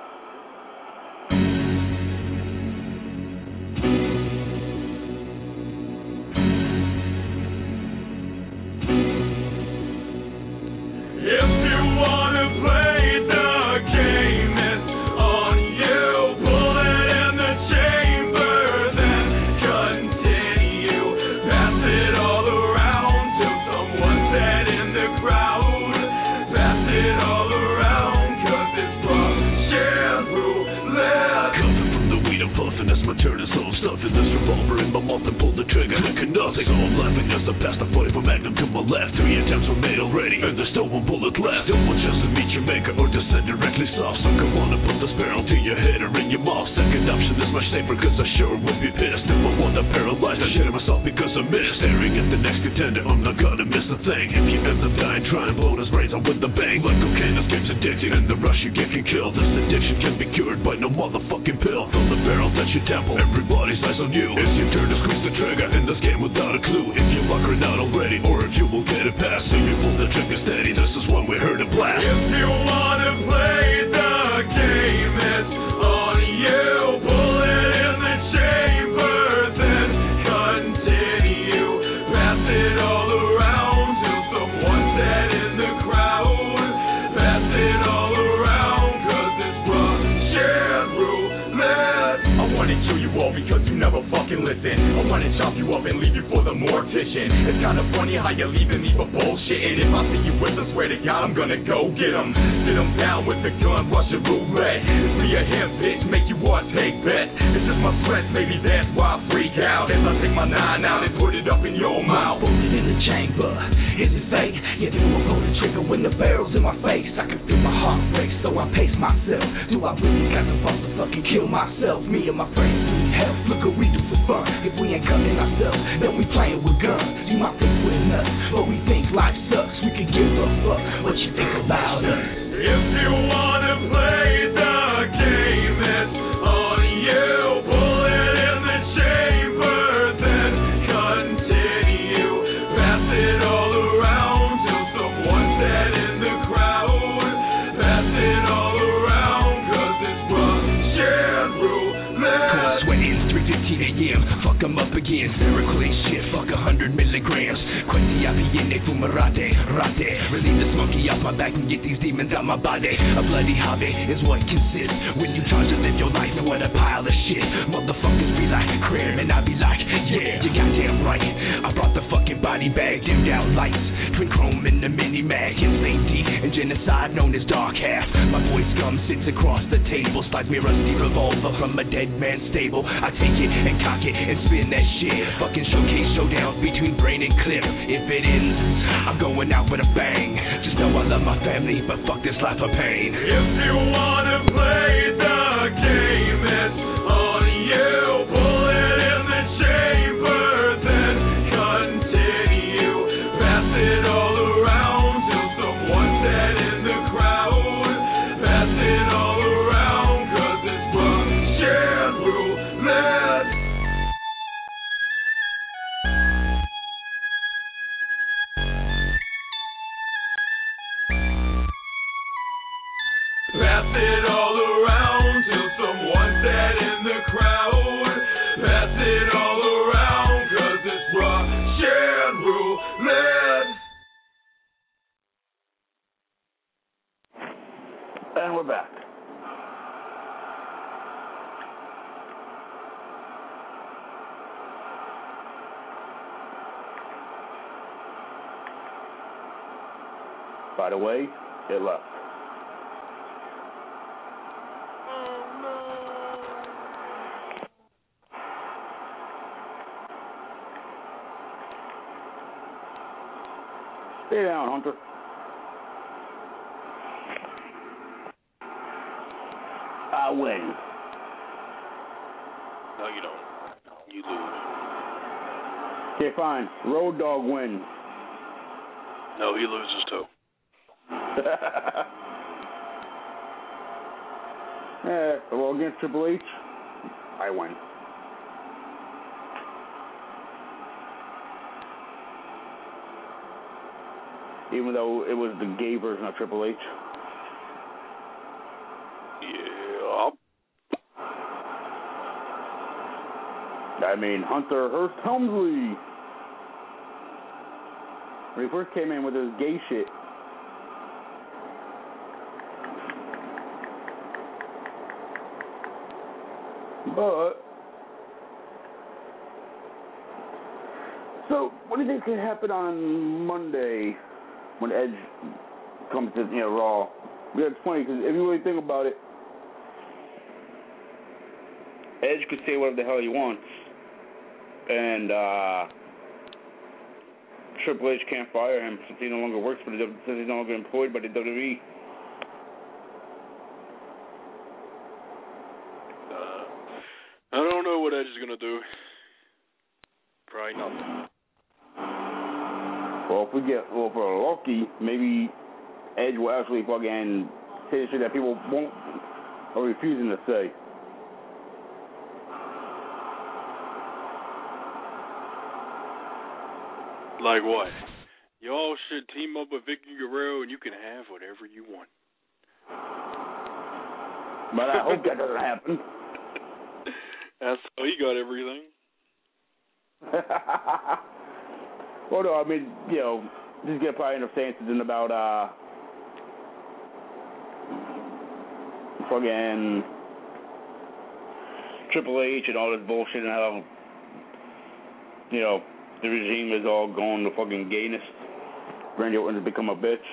Left, 3 attempts were made already, and there's still 1 bullet left. Don't want just to meet your maker or descend directly soft. So come on and put this barrel to your head or in your mouth. Second option is much safer, cause I sure would be pissed if I want to paralyze. I shit myself because I missed. Staring at the next contender, I'm not gonna miss a thing. If you end up dying, try and blow his brains out with the bang. Like cocaine, this game's addicting, and the rush you get can kill. This addiction can be cured by no motherfucking pill. From the barrel that you temple, everybody's eyes on you. It's your turn to squeeze the trigger in this game without a clue. If you luck her out already, or if you will get it past. So you pull the trigger steady, this is when we heard it blast. If you wanna play the game, it's on you. Pull it in the chamber, then continue. Pass it all around till someone's dead in the crowd. Pass it all around, cause it's Russian roulette. I wanna kill you all because you never fucking listen. I wanna chop you up and leave you for the mortician. It's kinda funny how you're leaving me for bullshitting. If I see you with us, swear to God, I'm gonna go get him. Sit him down with the gun, Russian roulette. It's me or him, bitch, make you want take bets. It's just my stress, maybe that's why I freak out. As I take my 9 out and put it up in your mouth. Put it in the chamber, is it fake? You do a pull the trigger when the barrel's in my face, I can feel my heart race, so I pace myself. Do I really got the balls to fucking kill myself? Me and my friends need help. Look what we do for fun. If we ain't cutting ourselves, then we playing with guns. You might think we're nuts, but we think life sucks. We can give a fuck what you think about us. If you wanna play the game, it's on you. Pull it in the chamber, then continue. Pass it all around till someone's dead in the crowd. Pass it all around, cause it's Russian roulette. Sweating, 3:15 a.m. Fuck 'em up again. Miracle ain't shit. Fuck 100 milligrams. Quincy, I be in it, fumarate, rate. Relieve this monkey off my back and get these demons out my body. A bloody hobby is what consists when you try to live your life. And what a pile of shit. Motherfuckers be like, Cram, and I be like, yeah, you goddamn right. I brought the fucking body bag, dimmed out lights, twin chrome in the mini mag, insane D and genocide known as Dark Half. My boy Scum sits across the table, slides me a rusty revolver from a dead man's stable. I take it and cock it and spin that shit. Fucking showcase showdowns between Brain and Cliff. If it ends, I'm going out with a bang. Just know I love my family, but fuck this life of pain. If you wanna play the game, it's on you. Pull it in the chamber, then continue. Pass it all around till someone's dead in the crowd. Pass it all around, cause it's Russian roulette. Pass it all around till someone's dead in the crowd. Pass it all around, cause it's Russian roulette. And we're back. By the way, it left. Stay down, Hunter. I win. No, you don't. You lose. Okay, fine. Road Dog wins. No, he loses too. Yeah, well, against Triple H, I win. Even though it was the gay version of Triple H. Yeah. I mean, Hunter Hearst Helmsley. When he first came in with his gay shit. But, so, what do you think could happen on Monday when Edge comes to, Raw? Yeah, it's funny, because if you really think about it, Edge could say whatever the hell he wants, and Triple H can't fire him since he no longer works for since he's no longer employed by the WWE. I don't know what Edge is gonna do. Probably nothing. Well, if we're lucky, maybe Edge will actually fucking say shit that people won't or refusing to say. Like what? Y'all should team up with Vicky Guerrero and you can have whatever you want. But I hope that doesn't happen. That's how he got everything. Well, no, I mean, just get probably enough saying something about fucking Triple H and all this bullshit and how, the regime is all going to fucking gayness. Randy Orton's become a bitch.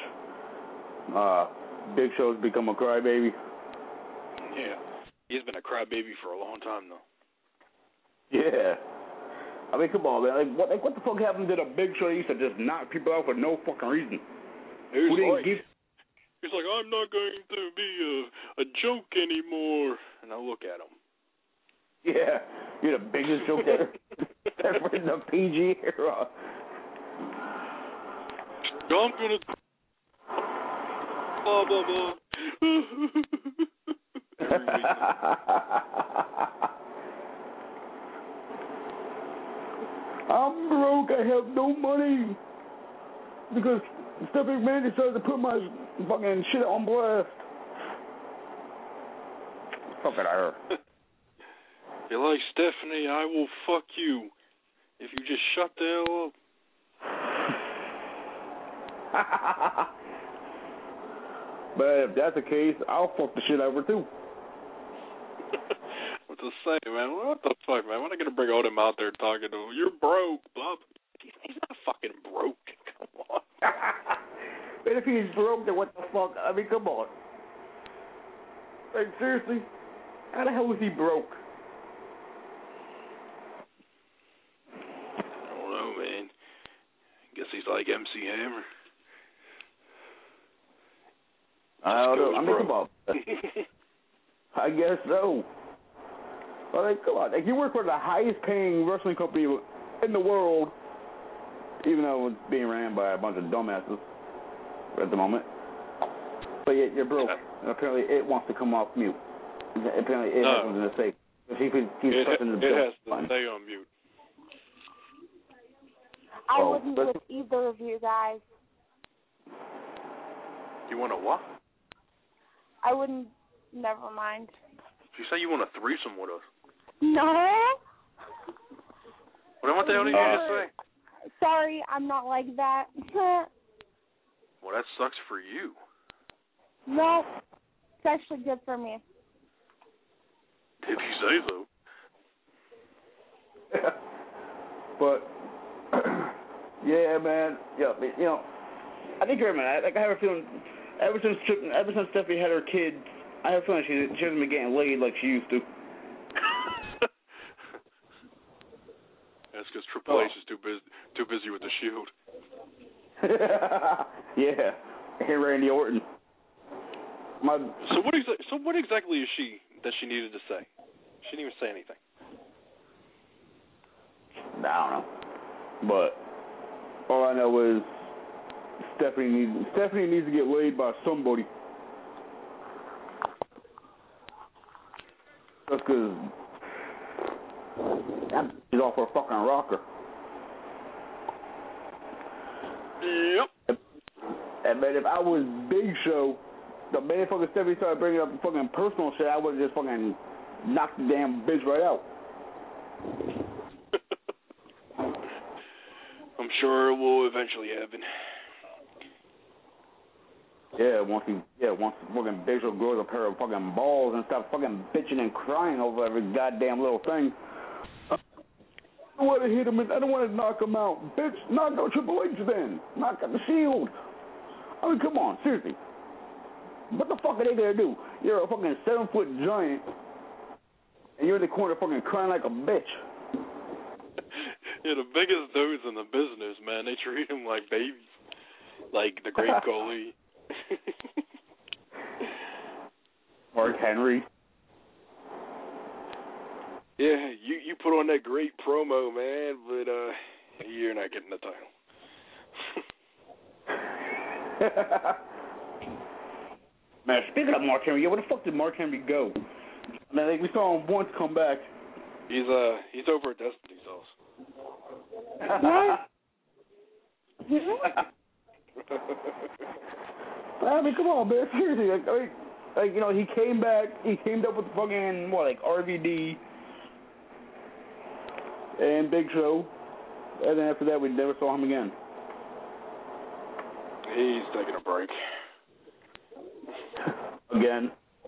Big Show's become a crybaby. Yeah. He's been a crybaby for a long time, though. Yeah. I mean, come on, man. Like what the fuck happened to the Big Show that used to just knock people out for no fucking reason? He's like, I'm not going to be a joke anymore. And I look at him. Yeah, you're the biggest joke ever in the PG era. I'm gonna blah blah blah. I'm broke. I have no money because Stephanie McMahon decided to put my fucking shit on blast. Fuck it, I heard. You're like, Stephanie, I will fuck you if you just shut the hell up. But if that's the case, I'll fuck the shit out of her too. What to say, man? What the fuck, man? When are I gonna bring all them out there talking to him? You're broke, blah. He's not fucking broke. Come on. But if he's broke, then what the fuck? I mean, come on. Like, seriously? How the hell is he broke? I don't know, man. Guess he's like MC Hammer. I don't know. I mean, come on. I guess so. But, like, come on. Like, you work for the highest paying wrestling company in the world, even though it's being ran by a bunch of dumbasses at the moment. But yet you're broke. And apparently it wants to come off mute. Apparently it has something to say. It has to stay on mute. I wouldn't with either of you guys. You want a what? I wouldn't. Never mind. You say you want a threesome with us? No. Well, what the hell did you just say? Sorry, I'm not like that. Well, that sucks for you. No, it's actually good for me. If you say so. But yeah, man. Yeah, you know, I think you're right, man. Like, I have a feeling ever since Stephanie had her kids, I have a feeling she hasn't been getting laid like she used to. That's because Triple H is too busy with the Shield. Yeah, and Randy Orton. So what exactly is that she needed to say? She didn't even say anything. I don't know, but all I know is Stephanie needs to get laid by somebody. That's because she's off her fucking rocker. Yep. And man, if I was Big Show, the minute fucking Stephanie started bringing up fucking personal shit, I would have just fucking knocked the damn bitch right out. I'm sure it will eventually happen. Yeah, once fucking Big Show grows a pair of fucking balls and stop fucking bitching and crying over every goddamn little thing. I don't want to hit him. I don't want to knock him out. Bitch, knock out Triple H then. Knock out the Shield. I mean, come on, seriously. What the fuck are they gonna do? You're a fucking 7-foot giant, and you're in the corner fucking crying like a bitch. Yeah, the biggest dudes in the business, man, they treat him like babies. Like the Great Khali. Mark Henry. Yeah, you put on that great promo, man, but you're not getting the title. Man, speaking of Mark Henry, where the fuck did Mark Henry go? Man, like, we saw him once come back. He's over at Destiny's house. I mean, come on, man, seriously, like, you know, he came back, he came up with fucking, RVD and Big Show, and then after that, we never saw him again. He's taking a break. Again.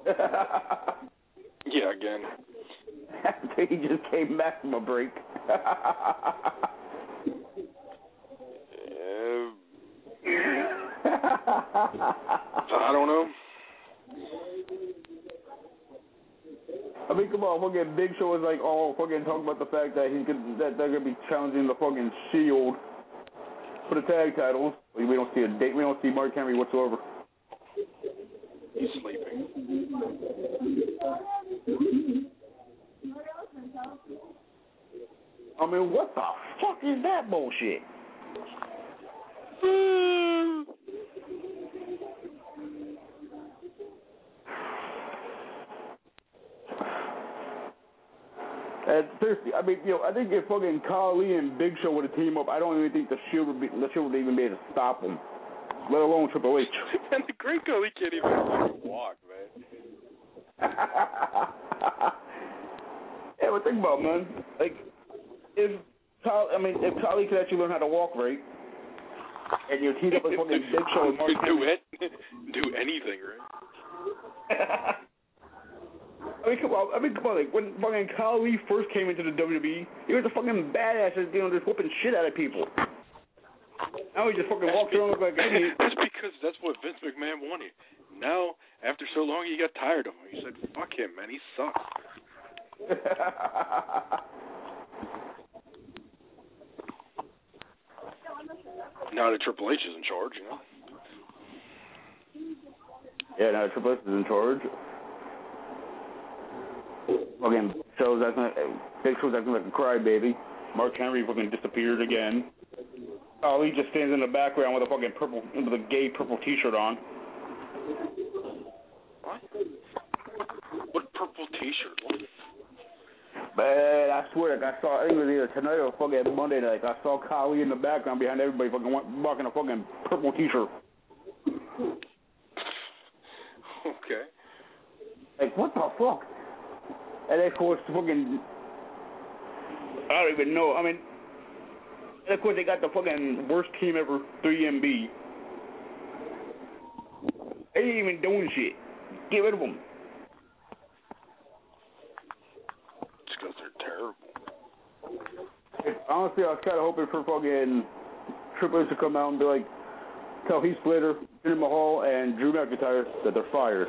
Yeah, again. He just came back from a break. I don't know. I mean, come on, fucking Big Show is like all fucking talking about the fact that that they're gonna be challenging the fucking Shield for the tag titles. We don't see a date. We don't see Mark Henry whatsoever. He's sleeping. I mean, what the fuck is that bullshit? Seriously, I mean, I think if fucking Khali and Big Show would have teamed up, I don't even think the Shield would even be able to stop them, let alone Triple H. And the Great Khali can't even fucking walk, man. Yeah, but think about it, man. Like, if Khali could actually learn how to walk right, and you teamed up with fucking Big Show and Mark Henry. Do anything, right? I mean, come on. Like, when fucking Khali first came into the WWE, he was a fucking badass, just whooping shit out of people. Now he just fucking walks around like an idiot. That's because that's what Vince McMahon wanted. Now, after so long, he got tired of him. He said, fuck him, man. He sucks. Now that Triple H is in charge, you know. Yeah, now Triple H is in charge. Fucking Big Show's acting like a crybaby. Mark Henry fucking disappeared again. He just stands in the background with a fucking gay purple T-shirt on. What? What purple T-shirt? What? Man, I swear, I think it was either tonight or fucking Monday night. I saw Khali in the background behind everybody fucking walking a fucking purple T-shirt. Okay. Like, what the fuck? And of course, fucking, I don't even know. I mean, and of course, they got the fucking worst team ever, 3MB. They ain't even doing shit. Get rid of them. It's because they're terrible. Honestly, I was kind of hoping for fucking Triple H to come out and be like, tell Heath Slater, Jinder Mahal, and Drew McIntyre that they're fired.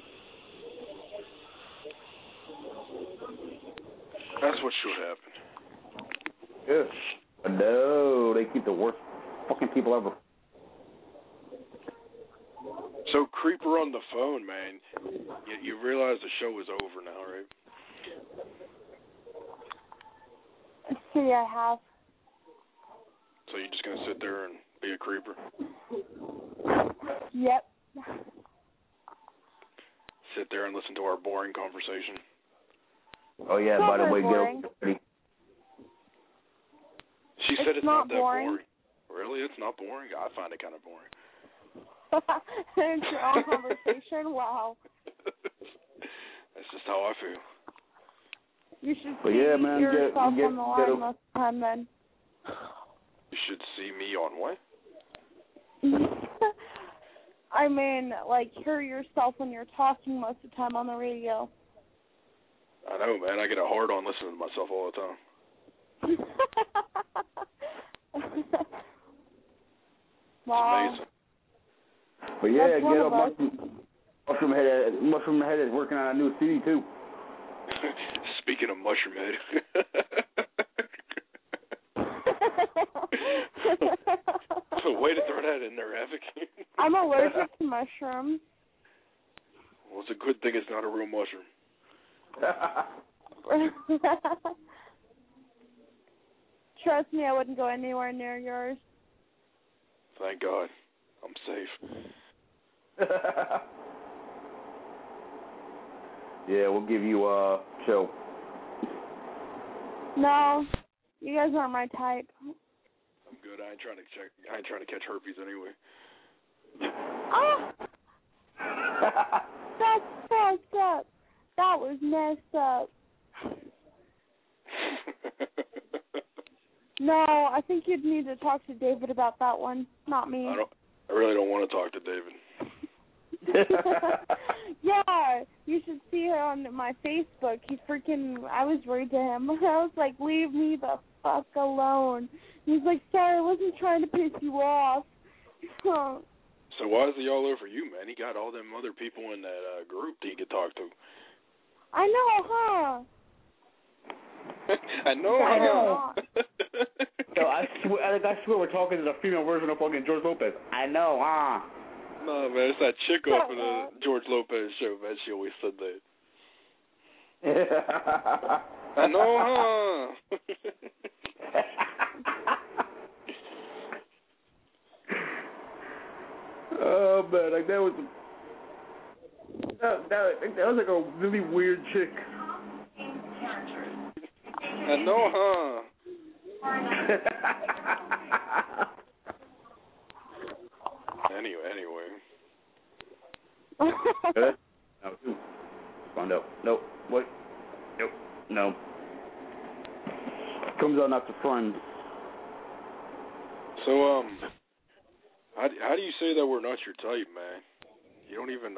That's what should happen. Yeah. No, they keep the worst fucking people ever. So, Creeper on the phone, man, you realize the show is over now, right? See, I have. So you're just going to sit there and be a creeper? Yep. Sit there and listen to our boring conversation? Oh, yeah, by the way, boring. She said it's not that boring. Really? It's not boring? I find it kind of boring. It's your own conversation? Wow. That's just how I feel. You should see yourself man, on the line most of the time then. You should see me on what? I mean, like, hear yourself when you're talking most of the time on the radio. I know, man. I get a hard on listening to myself all the time. Wow. It's amazing. But yeah, get up. Mushroom Head is working on a new CD too. Speaking of Mushroom Head. Way to throw that in there, Havoc. I'm allergic to mushrooms. Well, it's a good thing it's not a real mushroom. Trust me, I wouldn't go anywhere near yours. Thank God. I'm safe. Yeah, we'll give you a show. No, you guys aren't my type. I'm good. I ain't trying to catch herpes anyway. Oh! That's fucked up. That was messed up. No, I think you'd need to talk to David about that one, not me. I really don't want to talk to David. Yeah, you should see her on my Facebook. I was rude to him. I was like, leave me the fuck alone. He's like, sorry, I wasn't trying to piss you off. So why is he all over you, man? He got all them other people in that group that he could talk to. I know, huh? I know. No, I swear we're talking to the female version of fucking George Lopez. I know, huh? No, man, it's that chick off of the George Lopez show, man. She always said that. I know, huh? Oh man, like that was like a really weird chick. I know, huh? Anyway. Found out. Nope. What? Nope. No. Comes out not to friends. So, how do you say that we're not your type, man? You don't even,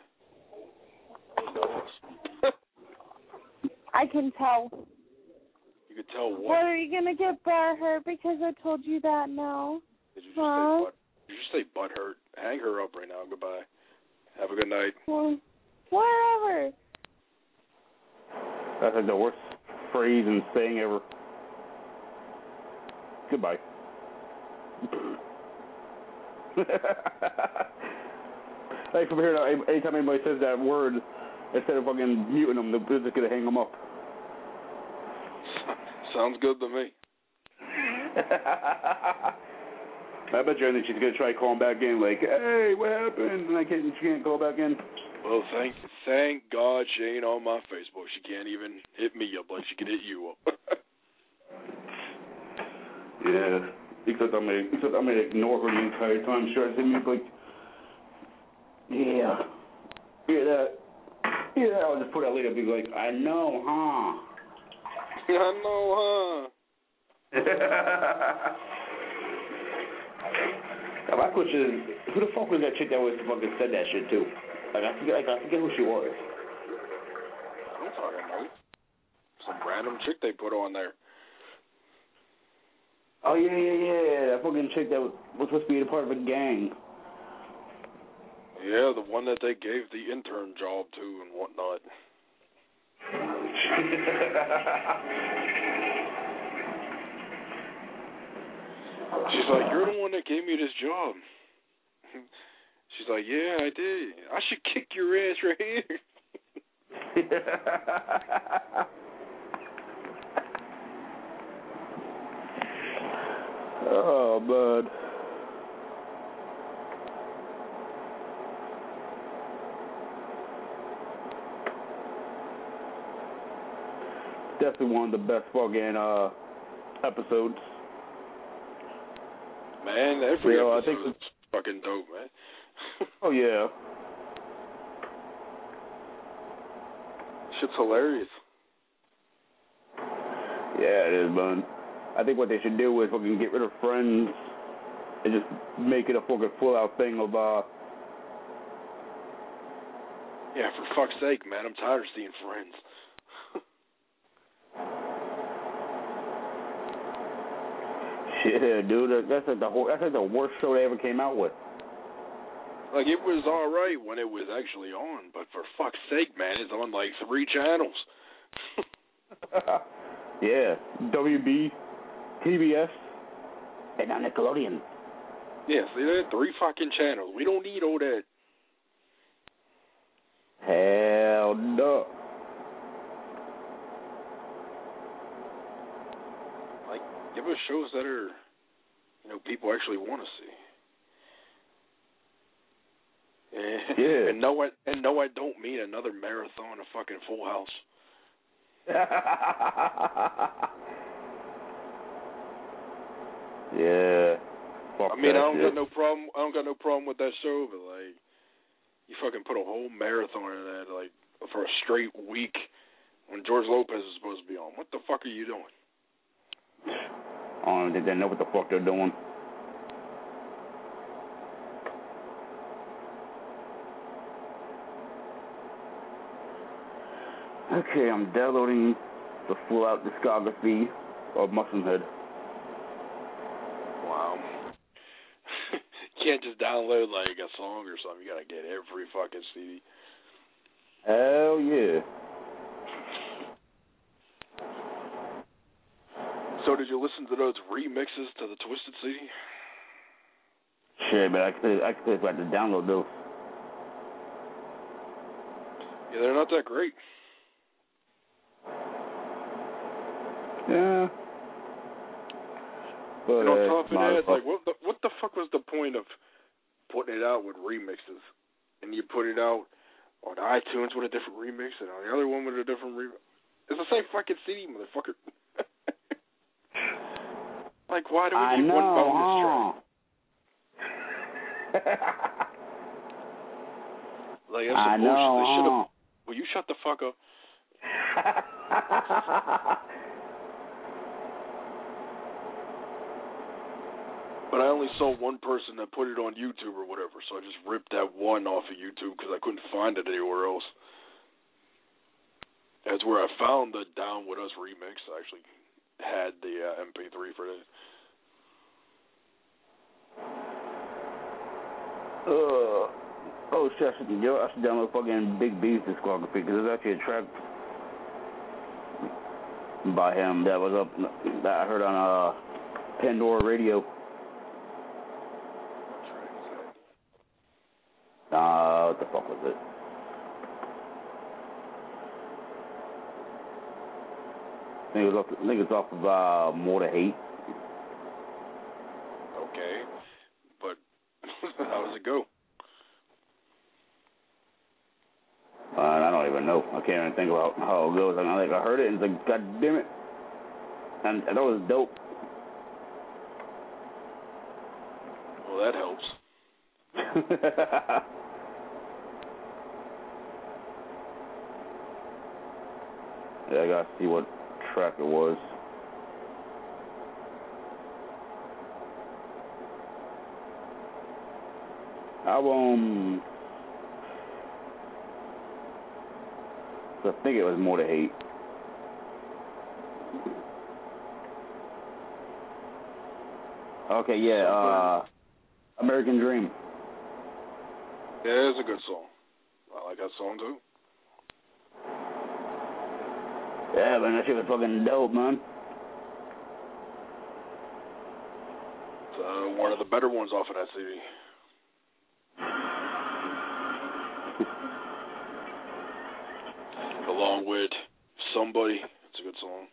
know us. I can tell. You can tell what? What, are you going to get butthurt because I told you that now? Did you just say butthurt? Hang her up right now. Goodbye. Have a good night. Well, whatever. That's like the worst phrase and saying ever. Goodbye. Like from here, anytime anybody says that word, instead of fucking muting them, they're just gonna hang them up. Sounds good to me. I bet you she's gonna try calling back in, like, "Hey, what happened?" And she can't call back in. Well, thank God she ain't on my Facebook. She can't even hit me up like she can hit you up. Yeah. Except I'm gonna ignore her the entire time. Sure, it's like, yeah, that. I'll just put out later and be like, I know, huh? I know, huh? My question is, who the fuck was that chick that was fucking said that shit too? I forget who she was. I don't fucking know. Some random chick they put on there. Oh, yeah. That fucking chick that was supposed to be a part of a gang. Yeah, the one that they gave the intern job to and whatnot. She's like, you're the one that gave me this job. She's like, yeah, I did. I should kick your ass right here. Oh, bud. Definitely one of the best fucking episodes. Man, every episode is fucking dope, man. Oh, yeah. Shit's hilarious. Yeah, it is, bud. I think what they should do is fucking get rid of Friends and just make it a fucking full-out thing of, Yeah, for fuck's sake, man. I'm tired of seeing Friends. Shit, dude. That's like the worst show they ever came out with. Like, it was alright when it was actually on, but for fuck's sake, man, it's on like 3 channels. Yeah. WB, TBS, and now Nickelodeon. Yeah, see, there are 3 fucking channels. We don't need all that. Hell no. Like, give us shows that are, people actually want to see. Yeah. And no, I don't mean another marathon of fucking Full House. Yeah. Fuck I mean, I don't shit. got no problem. I don't got no problem with that show, but like, you fucking put a whole marathon in that, like, for a straight week when George Lopez is supposed to be on. What the fuck are you doing? I don't think they know what the fuck they're doing. Okay, I'm downloading the full-out discography of Mushroomhead. Wow. You can't just download, like, a song or something. You gotta get every fucking CD. Hell yeah. So did you listen to those remixes to the Twisted CD? Shit, but I could have to download those. Yeah, they're not that great. Yeah. But, and on top of that, like, what the fuck was the point of putting it out with remixes? And you put it out on iTunes with a different remix, and on the other one with a different remix. It's the same fucking CD, motherfucker. Like, why do we need one bonus track? Like, that's some bullshit. They should have. Will you shut the fuck up? But I only saw one person that put it on YouTube or whatever, so I just ripped that one off of YouTube because I couldn't find it anywhere else. That's where I found the Down With Us remix. I actually had the MP3 for that. Oh shit, I should download fucking Big B's discography because there's actually a track by him that was up that I heard on Pandora Radio. What the fuck was it? I think it's off of More to Hate. Okay, but how does it go? I don't even know. I can't even think about how it goes. I heard it and it's like, God damn it. And I thought it was dope. Well, that helps. Yeah, I gotta see what track it was. I think it was More to Hate. Okay, yeah, American Dream. Yeah, it's a good song. I like that song too. Yeah, man, that shit was fucking dope, man. It's one of the better ones off of that CD. Along with Somebody, it's a good song.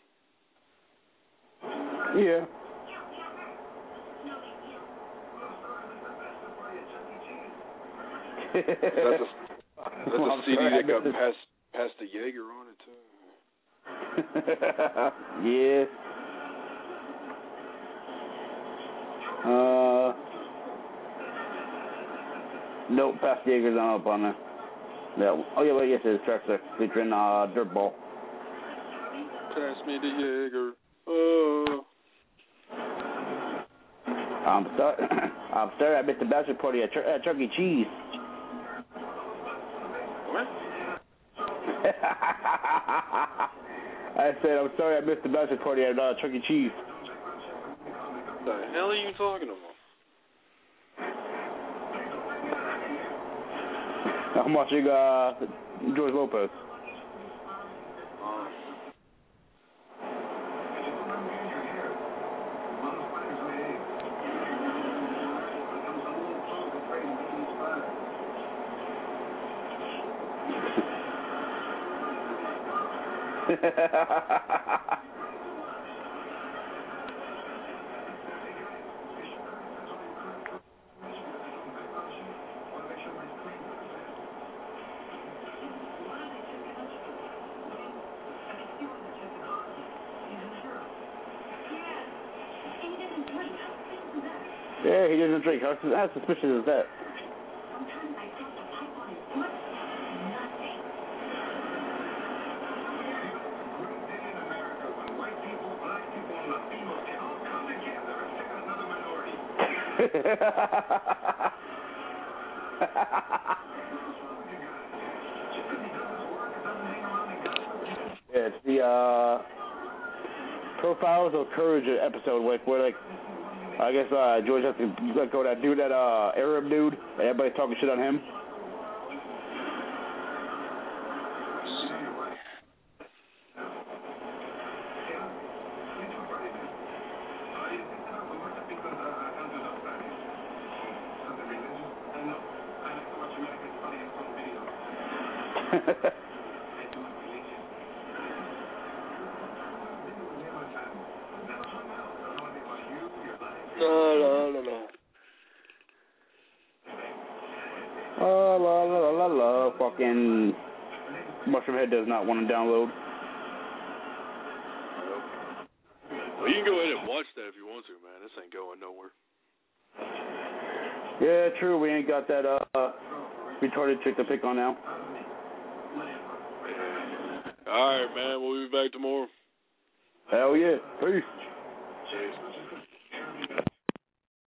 Yeah. That's a CD that got past the Jaeger on it too. Yeah. Nope, past Jaeger's not up on there. Yeah. Oh yeah, well yes, it's track 6 featuring Dirtball. Pass me the Jaeger. I'm sorry, I missed the bachelor party at Chuck E. Cheese. What? I said, I'm sorry I missed the bachelor party at Chuck E. Cheese. What the hell are you talking about? I'm watching George Lopez. Yeah, he doesn't drink. How suspicious is that? Yeah, it's the Profiles of Courage episode where like I guess George has to let go that dude, that Arab dude, and everybody's talking shit on him. La. Fucking Mushroomhead does not want to download. Well, you can go ahead and watch that if you want to, man. This ain't going nowhere. Yeah, true. We ain't got that retarded chick to pick on now. All right, man. We'll be back tomorrow. Hell yeah. Peace. Peace.